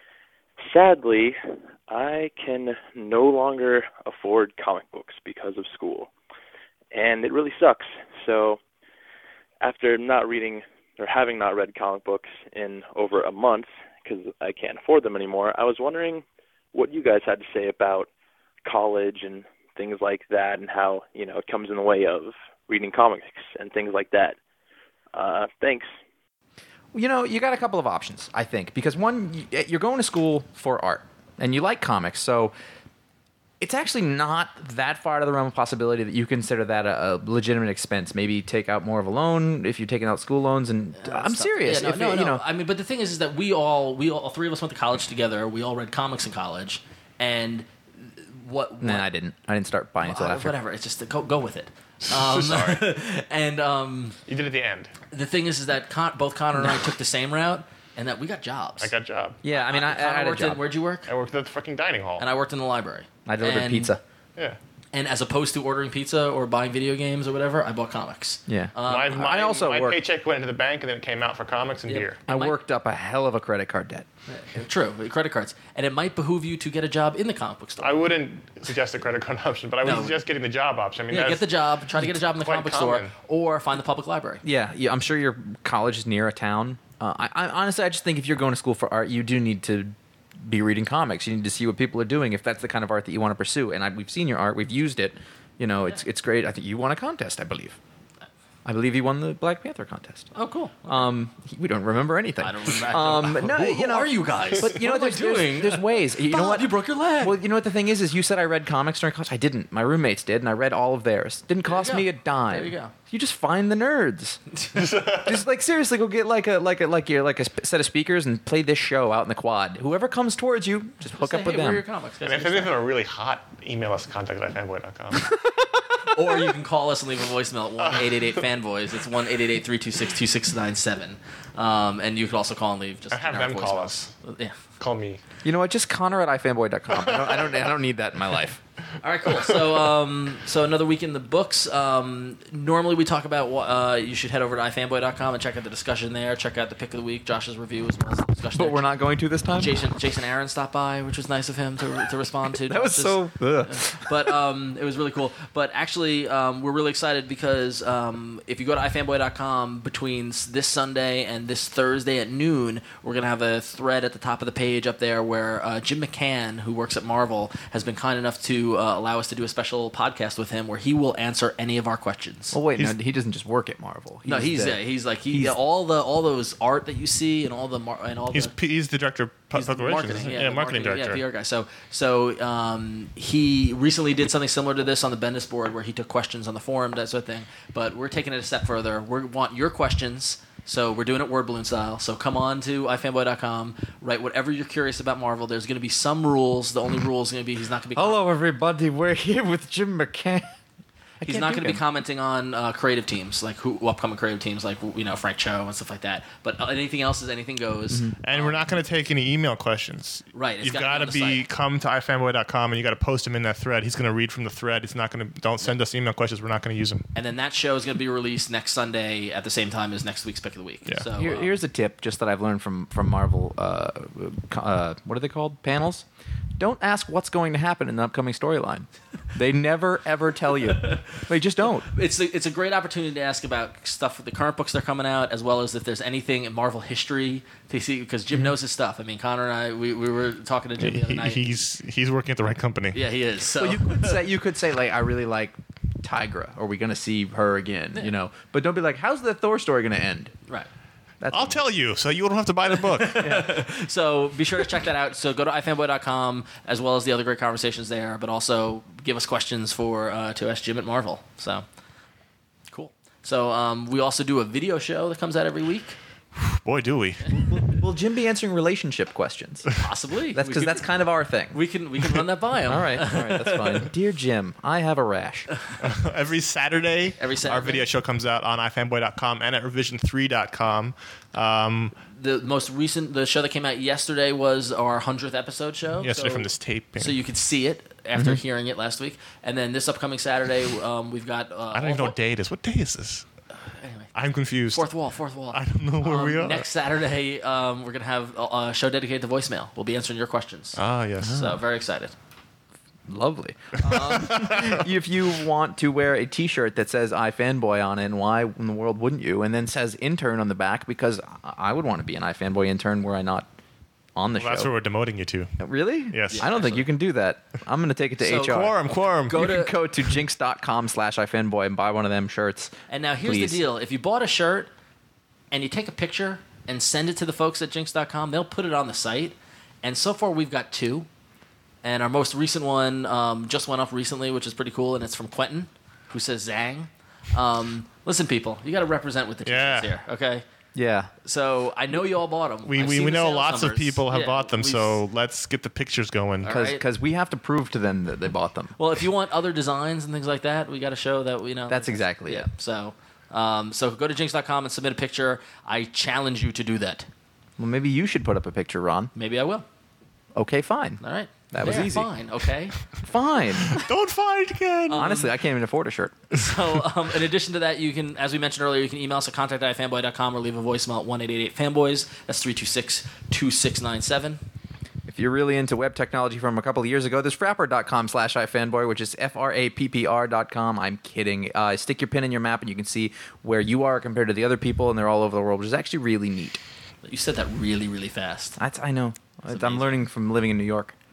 Sadly, I can no longer afford comic books because of school. And it really sucks. So after not reading or having not read comic books in over a month because I can't afford them anymore, I was wondering what you guys had to say about college and things like that, and how, you know, it comes in the way of reading comics and things like that. Uh, thanks. You know, you got a couple of options, I think, because one, you- you're going to school for art, and you like comics, so it's actually not that far out of the realm of possibility that you consider that a, a legitimate expense. Maybe take out more of a loan if you're taking out school loans. And I'm Stuff. serious. Yeah, no, if no, it- no. you know, I mean, but the thing is, is that we all, we all, all three of us went to college together. We all read comics in college, and what? what nah, I didn't. I didn't start buying until uh, after. whatever. It's just go go with it. Um, Sorry. and um, You did it at the end. the thing is, is that Con- both Connor and I took the same route, and that we got jobs. I got a job. Yeah, I mean, I, I, Connor had a worked in, job. where'd you work? I worked at the fucking dining hall. And I worked in the library. I delivered And- pizza. yeah. And as opposed to ordering pizza or buying video games or whatever, I bought comics. Yeah. Um, My, my, I also my worked- paycheck went into the bank and then it came out for comics and Yep. beer. I might- worked up a hell of a credit card debt. True, credit cards. And it might behoove you to get a job in the comic book store. I wouldn't suggest a credit card option, but I would No. suggest getting the job option. I mean, yeah, that's, get the job, try to get a job in the quite comic book store, common. or find the public library. Yeah, yeah, I'm sure your college is near a town. Uh, I, I honestly, I just think if you're going to school for art, you do need to be reading comics. You need to see what people are doing if that's the kind of art that you want to pursue. And I, we've seen your art, we've used it. You know, it's it's great. I think you won a contest, I believe. I believe he won the Black Panther contest. Oh, cool. Um, he- we don't remember anything. I don't remember. Um, no, who, you who know, are you guys? But you know what what? am I There's, doing? there's, there's ways. You know Bob, what? you broke your leg. Well, you know what the thing is? Is you said I read comics during college. I didn't. My roommates did, and I read all of theirs. Didn't cost go. me a dime. There you go. You just find the nerds. Just like seriously, go get like a like a like your like a sp- set of speakers and play this show out in the quad. Whoever comes towards you, just hook Say, up with hey, where are them. your comics? And if any of them are really hot, email us contact at fanboy dot com. Or you can call us and leave a voicemail at one eight eight eight fanboys. It's one eight eight eight, three two six, two six nine seven. Um, and you can also call and leave just I have generic them call voicemails. us. Yeah. Call me. You know what? Just Connor at i fanboy dot com. I don't, I don't I don't need that in my life. All right, cool. So, um, so another week in the books. Um, normally, we talk about what uh, you should head over to i fanboy dot com and check out the discussion there. Check out the pick of the week, Josh's review, as well as the discussion. But there. we're not going to this time. Jason Jason Aaron stopped by, which was nice of him to to respond to. That was Josh's- so. Ugh. but um, it was really cool. But actually, um, we're really excited because um, if you go to i fanboy dot com between s- this Sunday and this Thursday at noon, we're going to have a thread at the top of the page up there where uh, Jim McCann, who works at Marvel, has been kind enough to uh, allow us to do a special podcast with him where he will answer any of our questions. Oh wait, He's- no, he doesn't just work at Marvel. no, he's the- yeah, he's like he he's- all the all those art that you see and all the mar- and all He's the P- he's the director of pu- He's the public relations. marketing, isn't he? yeah, Yeah, the marketing director. yeah, P R guy. So, so um, he recently did something similar to this on the Bendis board, where he took questions on the forum, that sort of thing. But we're taking it a step further. We want your questions, so we're doing it word balloon style. So come on to i fanboy dot com, write whatever you're curious about Marvel. There's going to be some rules. The only rule is going to be he's not going to be. Hello, everybody. We're here with Jim McCann. I He's can't not do going to be him. commenting on uh, creative teams, like who upcoming creative teams, like you know Frank Cho and stuff like that. But uh, anything else is anything goes. And we're not going to take any email questions. Right, it's You've gotta got be to on the be site. come to i fanboy dot com and you got to post them in that thread. He's going to read from the thread. He's not going to. Don't send us email questions. We're not going to use them. And then that show is going to be released next Sunday at the same time as next week's pick of the week. Yeah. So Here, uh, here's a tip, just that I've learned from from Marvel. Uh, co- uh, what are they called? Panels. Don't ask what's going to happen in the upcoming storyline. They never ever tell you. They just don't. it's a, it's a great opportunity to ask about stuff, the current books that are coming out, as well as if there's anything in Marvel history to see, because Jim knows his stuff. I mean, Connor and I, we, we were talking to Jim the other He- night. he's he's working at the right company. yeah, he is. So Well, you could say you could say like I really like Tigra. Are we going to see her again? You know, but don't be like, how's the Thor story going to end? right. That's I'll tell you, so you don't have to buy the book. So be sure to check that out. So go to i fanboy dot com as well as the other great conversations there, but also give us questions for uh, to ask Jim at Marvel. So cool. So um, we also do a video show that comes out every week. Boy, do we. Will Jim be answering relationship questions? Possibly. That's We because could- that's kind of our thing. we can we can run that by him. All right, all right, that's fine. Dear Jim, I have a rash. Every Saturday, Every our Saturday. video show comes out on i fanboy dot com and at revision three dot com. Um, The most recent, the show that came out yesterday was our hundredth episode show. yesterday So- from this tape. So you could see it after hearing it last week, and then this upcoming Saturday, um, we've got. Uh, I don't even know what day it is. What day is this? Anyway, I'm confused. fourth wall, fourth wall. I don't know where Um, we are. Next Saturday, um, we're gonna have a, a show dedicated to voicemail. We'll be answering your questions. Ah, yes. So very excited. Lovely. Um, if you want to wear a T-shirt that says "iFanboy" on it, and why in the world wouldn't you? And then says "intern" on the back, because I I would want to be an iFanboy intern were I not on the Well, that's show. where we're demoting you to. Really? Yes. I don't think you can do that. I'm going to take it to So- H R. Quorum, quorum. Go you to- can go to jinx dot com slash iFanboy and buy one of them shirts. And now here's Please. the deal: if you bought a shirt and you take a picture and send it to the folks at jinx dot com, they'll put it on the site. And so far, we've got two. And our most recent one um, just went up recently, which is pretty cool, and it's from Quentin, who says Zang. Um, listen, people, you got to represent with the t-shirts Yeah. here, okay? Yeah. So I know you all bought them. We, we, we know lots of people have bought them, so let's get the pictures going. All right. Because we have to prove to them that they bought them. Well, if you want other designs and things like that, we got to show that we know. That's exactly yeah. it. So, um, so go to jinx dot com and submit a picture. I challenge you to do that. Well, maybe you should put up a picture, Ron. Maybe I will. Okay, fine. All right. That was There, easy. Fine. Okay. Fine. Don't fight again. Honestly, I can't even afford a shirt. So, um, in addition to that, you can, as we mentioned earlier, you can email us at contact at i fanboy dot com or leave a voicemail at one eight eight eight fanboys. That's three two six, two six nine seven. If you're really into web technology from a couple of years ago, there's frapper dot com slash iFanboy, which is F R A P P R dot com. I'm kidding. Uh, stick your pin in your map and you can see where you are compared to the other people, and they're all over the world, which is actually really neat. You said that really, really fast. That's, I know. That's I'm amazing. learning from living in New York.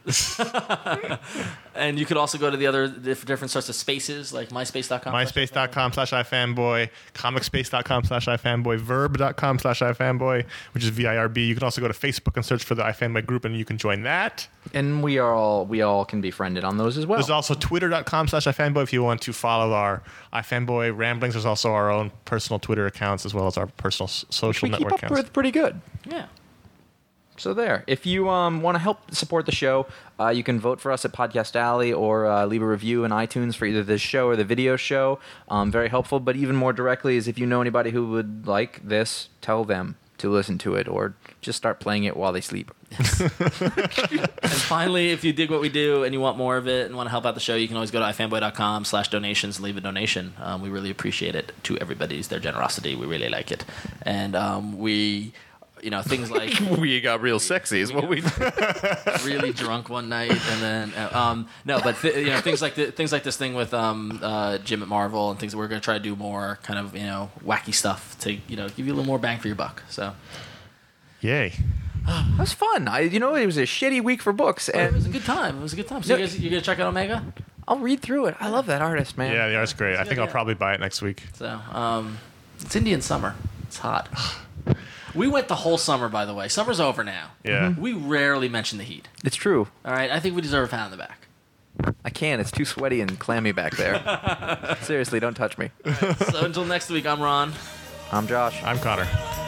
And you could also go to the other diff- different sorts of spaces, like myspace dot com. MySpace.com slash iFanboy, comicspace.com slash iFanboy, verb.com slash iFanboy, which is V I R B. You can also go to Facebook and search for the iFanboy group, and you can join that. And we are all we all can be friended on those as well. There's also twitter.com slash iFanboy if you want to follow our iFanboy ramblings. There's also our own personal Twitter accounts as well as our personal s- social we keep network up accounts. with pretty good. Yeah. So there. If you um, want to help support the show, uh, you can vote for us at Podcast Alley or uh, leave a review in iTunes for either this show or the video show. Um, very helpful. But even more directly is if you know anybody who would like this, tell them to listen to it or just start playing it while they sleep. And finally, if you dig what we do and you want more of it and want to help out the show, you can always go to ifanboy.com slash donations and leave a donation. Um, we really appreciate it. To everybody's their generosity. We really like it. And um, we... You know, things like we got real sexy is what we really drunk one night, and then uh, um, no, but th- you know, things like the, things like this thing with um, uh, Jim at Marvel and things that we're going to try to do more kind of you know wacky stuff to you know give you a little more bang for your buck. So, yay! That was fun. I, you know, it was a shitty week for books, it and was a good time. It was a good time. So No, you guys, you gonna check out Omega? I'll read through it. I love that artist, man. Yeah, the art's great. I think I'll yeah. probably buy it next week. So um, it's Indian summer. It's hot. We went the whole summer, by the way. Summer's over now. Yeah. We rarely mention the heat. It's true. All right, I think we deserve a pat on the back. I can't. It's too sweaty and clammy back there. Seriously, don't touch me. So until next week, I'm Ron. I'm Josh. I'm Connor.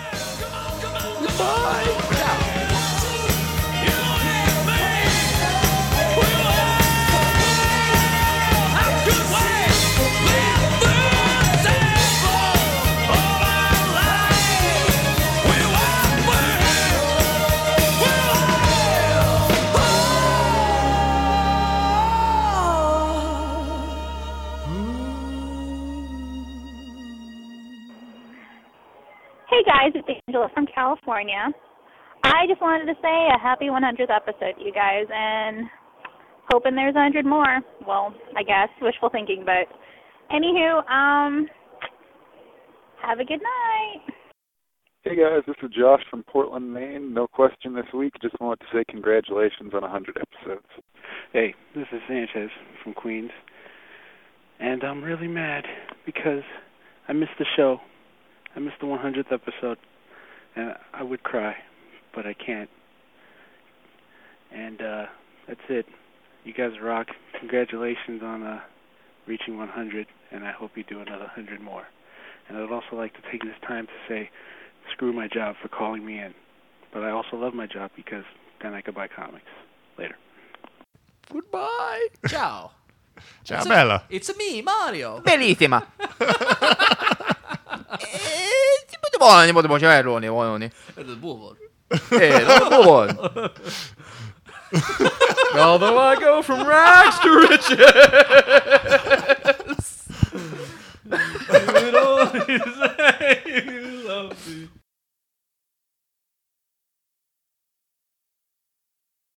Hey guys, it's Angela from California. I just wanted to say a happy one hundredth episode to you guys, and hoping there's one hundred more. Well, I guess, wishful thinking, but anywho, um, have a good night. Hey guys, this is Josh from Portland, Maine. No question this week. Just wanted to say congratulations on one hundred episodes. Hey, this is Sanchez from Queens. And I'm really mad because I missed the show. I missed the one hundredth episode. And I would cry, but I can't. And uh, that's it. You guys rock. Congratulations on uh, reaching one hundred, and I hope you do another one hundred more. And I'd also like to take this time to say, screw my job for calling me in. But I also love my job because then I could buy comics. Later. Goodbye. Ciao. Ciao, it's Bella. A, it's a me, Mario. Bellissima. Molto buono, molto buono, buoni, buoni. It's buono. Eh, molto buono. Although I go from rags to riches. You would always say you love me.